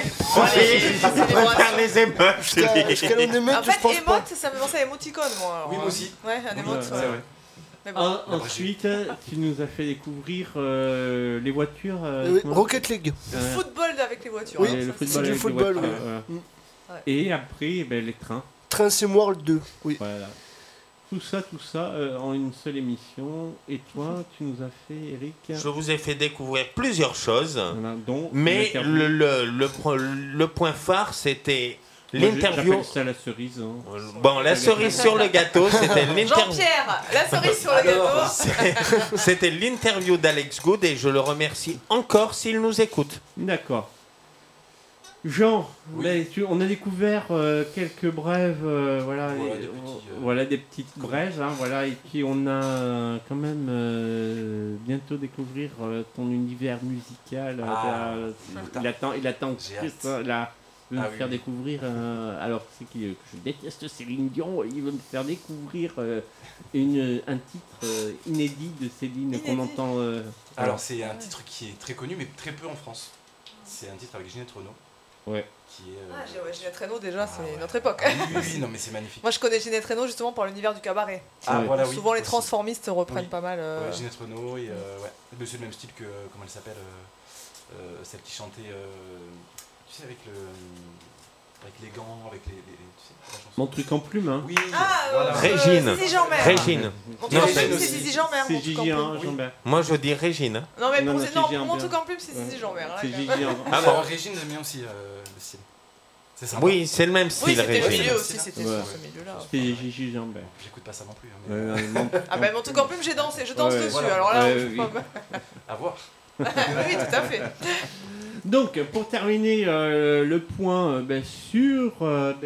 faire les émeutes. En fait, émote, ça me fait penser à émoticône, moi. Alors, oui, moi aussi. Ouais, un émote. C'est vrai. Bon. Ensuite, tu nous as fait découvrir les voitures. Rocket League. Le football avec les voitures. Oui, c'est du football. Oui. Et après, les trains. Train World 2, oui. Voilà. Tout ça en une seule émission. Et toi, tu nous as fait, Eric? Je vous ai fait découvrir plusieurs choses. Voilà, dont mais le point phare, c'était l'interview. J'appelle ça la cerise. Bon, la cerise sur le gâteau, c'était l'interview. Jean-Pierre, la cerise sur le gâteau. C'était l'interview d'Alex Good et je le remercie encore s'il nous écoute. D'accord. Jean, oui. On a découvert quelques brèves, des petites brèves, et puis on a quand même bientôt découvrir ton univers musical. Il attend de me faire découvrir. Alors c'est que je déteste Céline Dion, il veut me faire découvrir un titre inédit de Céline qu'on entend. Alors c'est un titre qui est très connu, mais très peu en France. C'est un titre avec Ginette Renaud. Ouais. Qui est, Ginette Renault déjà, c'est notre époque. Oui, non mais c'est magnifique. Moi je connais Ginette Renault justement par l'univers du cabaret. Voilà, oui. Souvent les transformistes reprennent pas mal. Ginette Renault, et c'est le même style que, comment elle s'appelle, celle qui chantait, tu sais, avec les gants, avec les tu sais, la chanson. Mon truc en plume, hein. Oui, voilà. Régine. Zizi Jean-Mer. Régine. Mon truc en plume, c'est Zizi Jean-Mer. C'est Gigi Jean-Mer. Moi, je dis Régine. Non, mais pour Gigi mon truc en plume, c'est Zizi Jean-Mer. C'est Gigi Régine aime bien aussi le style. C'est sympa. Oui, c'est le même style, Régine. Régine. Oui, c'était aussi, c'était sur ce milieu-là. C'est Gigi Jean-Mer. J'écoute pas ça non plus. Ah ben mon truc en plume, j'ai dansé, je danse dessus. Alors là, à voir. Oui, tout à fait. Donc, pour terminer le point sur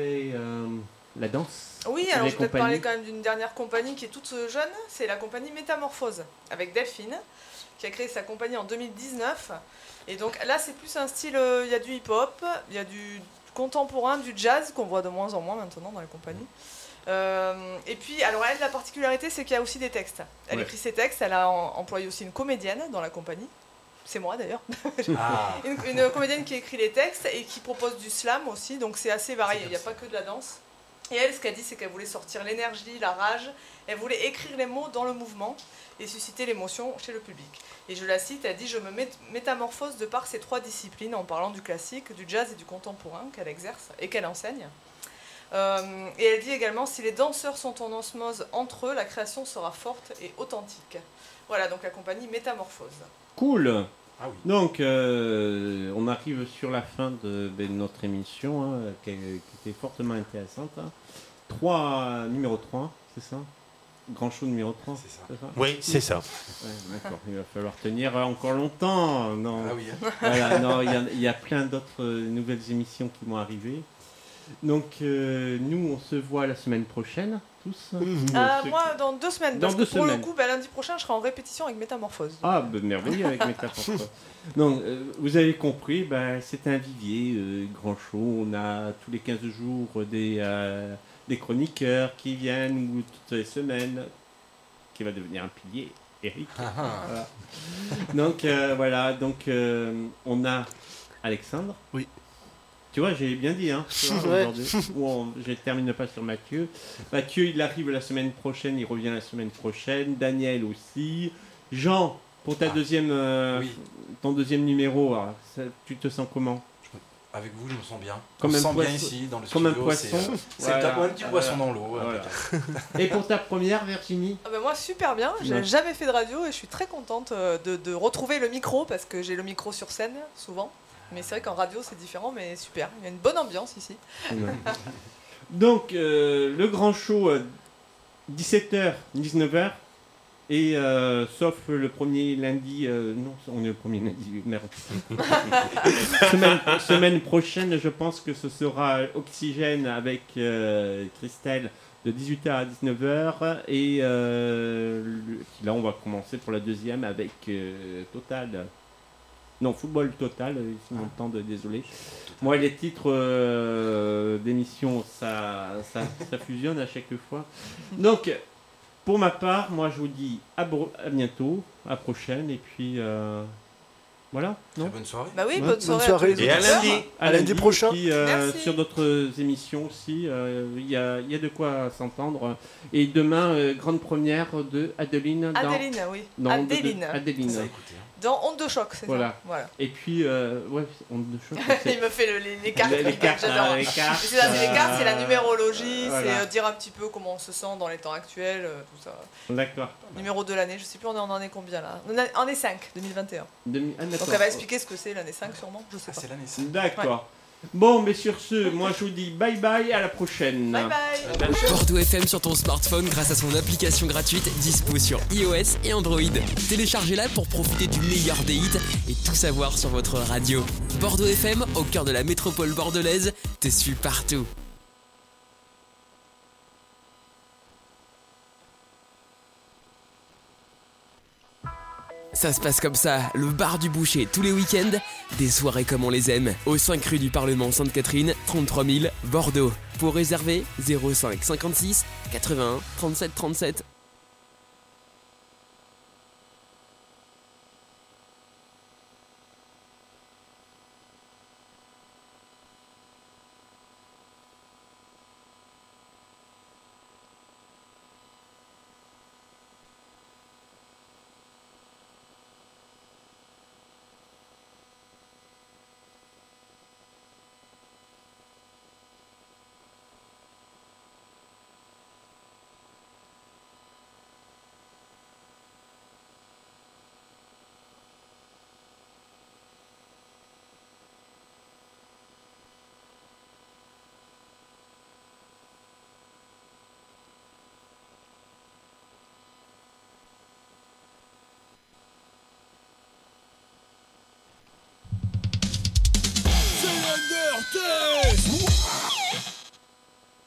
la danse. Oui, alors je vais peut-être parler quand même d'une dernière compagnie qui est toute jeune, c'est la compagnie Métamorphose, avec Delphine, qui a créé sa compagnie en 2019. Et donc là, c'est plus un style, il y a du hip-hop, il y a du contemporain, du jazz, qu'on voit de moins en moins maintenant dans les compagnies. Et puis, alors elle, la particularité, c'est qu'il y a aussi des textes. Elle écrit ses textes, elle a employé aussi une comédienne dans la compagnie. C'est moi d'ailleurs. Une comédienne qui écrit les textes et qui propose du slam aussi, donc c'est assez varié, il n'y a pas que de la danse. Et elle, ce qu'elle dit, c'est qu'elle voulait sortir l'énergie, la rage, elle voulait écrire les mots dans le mouvement et susciter l'émotion chez le public. Et je la cite, elle dit « Je me métamorphose de par ces trois disciplines en parlant du classique, du jazz et du contemporain qu'elle exerce et qu'elle enseigne. » Et elle dit également « Si les danseurs sont en osmose entre eux, la création sera forte et authentique. » Voilà, donc la compagnie Métamorphose. Cool. Ah oui. Donc, on arrive sur la fin de notre émission, qui était fortement intéressante. Numéro 3, c'est ça ? Grand show numéro 3, c'est ça. Oui, c'est ça. Ouais, d'accord, il va falloir tenir encore longtemps. Non. Ah oui. Voilà, non, il y a plein d'autres nouvelles émissions qui vont arriver. Donc, nous, on se voit la semaine prochaine, tous. Moi, dans 2 semaines. Parce que pour le coup, lundi prochain, je serai en répétition avec Métamorphose. Ah, merveilleux avec Métamorphose. Donc, vous avez compris, c'est un vivier, grand show. On a tous les 15 jours des chroniqueurs qui viennent, ou toutes les semaines, qui va devenir un pilier, Eric. Voilà. Donc, voilà. Donc, on a Alexandre. Oui. Tu vois, j'ai bien dit, hein. Aujourd'hui. Je termine pas sur Mathieu. Mathieu, il arrive la semaine prochaine, il revient la semaine prochaine. Daniel aussi. Jean, pour ta ton deuxième numéro, alors, tu te sens comment ? Avec vous, je me sens bien. Comme je me un sens poisson, bien ici, dans le comme studio. Un poisson. C'est un petit poisson dans l'eau. Voilà. Et pour ta première, Virginie ? Moi, super bien. J'ai jamais fait de radio et je suis très contente de retrouver le micro, parce que j'ai le micro sur scène, souvent. Mais c'est vrai qu'en radio, c'est différent, mais super. Il y a une bonne ambiance ici. Donc, le grand show, 17h, 19h. Et sauf le premier lundi... non, on est le premier lundi, merde. semaine prochaine, je pense que ce sera Oxygène avec Christelle de 18h à 19h. Et là, on va commencer pour la deuxième avec Total. Non, Football Total, si on m'entend, désolé. Moi, les titres d'émission, ça fusionne à chaque fois. Donc, pour ma part, moi, je vous dis à bientôt, à la prochaine, et puis voilà. Non, bonne soirée. Bah oui, bonne soirée. Et à lundi. À lundi prochain. Puis, sur d'autres émissions aussi, il y a de quoi s'entendre. Et demain, grande première de Adeline. Adeline, oui. Adeline. Ça, écoutez, hein. Dans Onde de choc, c'est voilà. ça. Voilà. Et puis, Onde de choc. Il me fait les cartes. Les cartes, j'adore. les cartes, C'est ça, c'est les cartes, c'est la numérologie, voilà. c'est dire un petit peu comment on se sent dans les temps actuels, tout ça. D'accord. Numéro de l'année, je sais plus, on en est combien là ? On est 5, 2021. Donc elle va expliquer ce que c'est l'année 5 sûrement, je sais pas. C'est l'année 5. D'accord. Ouais. Bon, mais sur ce, moi je vous dis bye bye, à la prochaine. Bye bye. Bordeaux FM sur ton smartphone grâce à son application gratuite dispo sur iOS et Android. Téléchargez-la pour profiter du meilleur des hits et tout savoir sur votre radio. Bordeaux FM, au cœur de la métropole bordelaise, te suit partout. Ça se passe comme ça, le bar du boucher tous les week-ends, des soirées comme on les aime. Au 5 rue du Parlement Sainte-Catherine, 33 000, Bordeaux. Pour réserver, 05 56 81 37 37. Santé!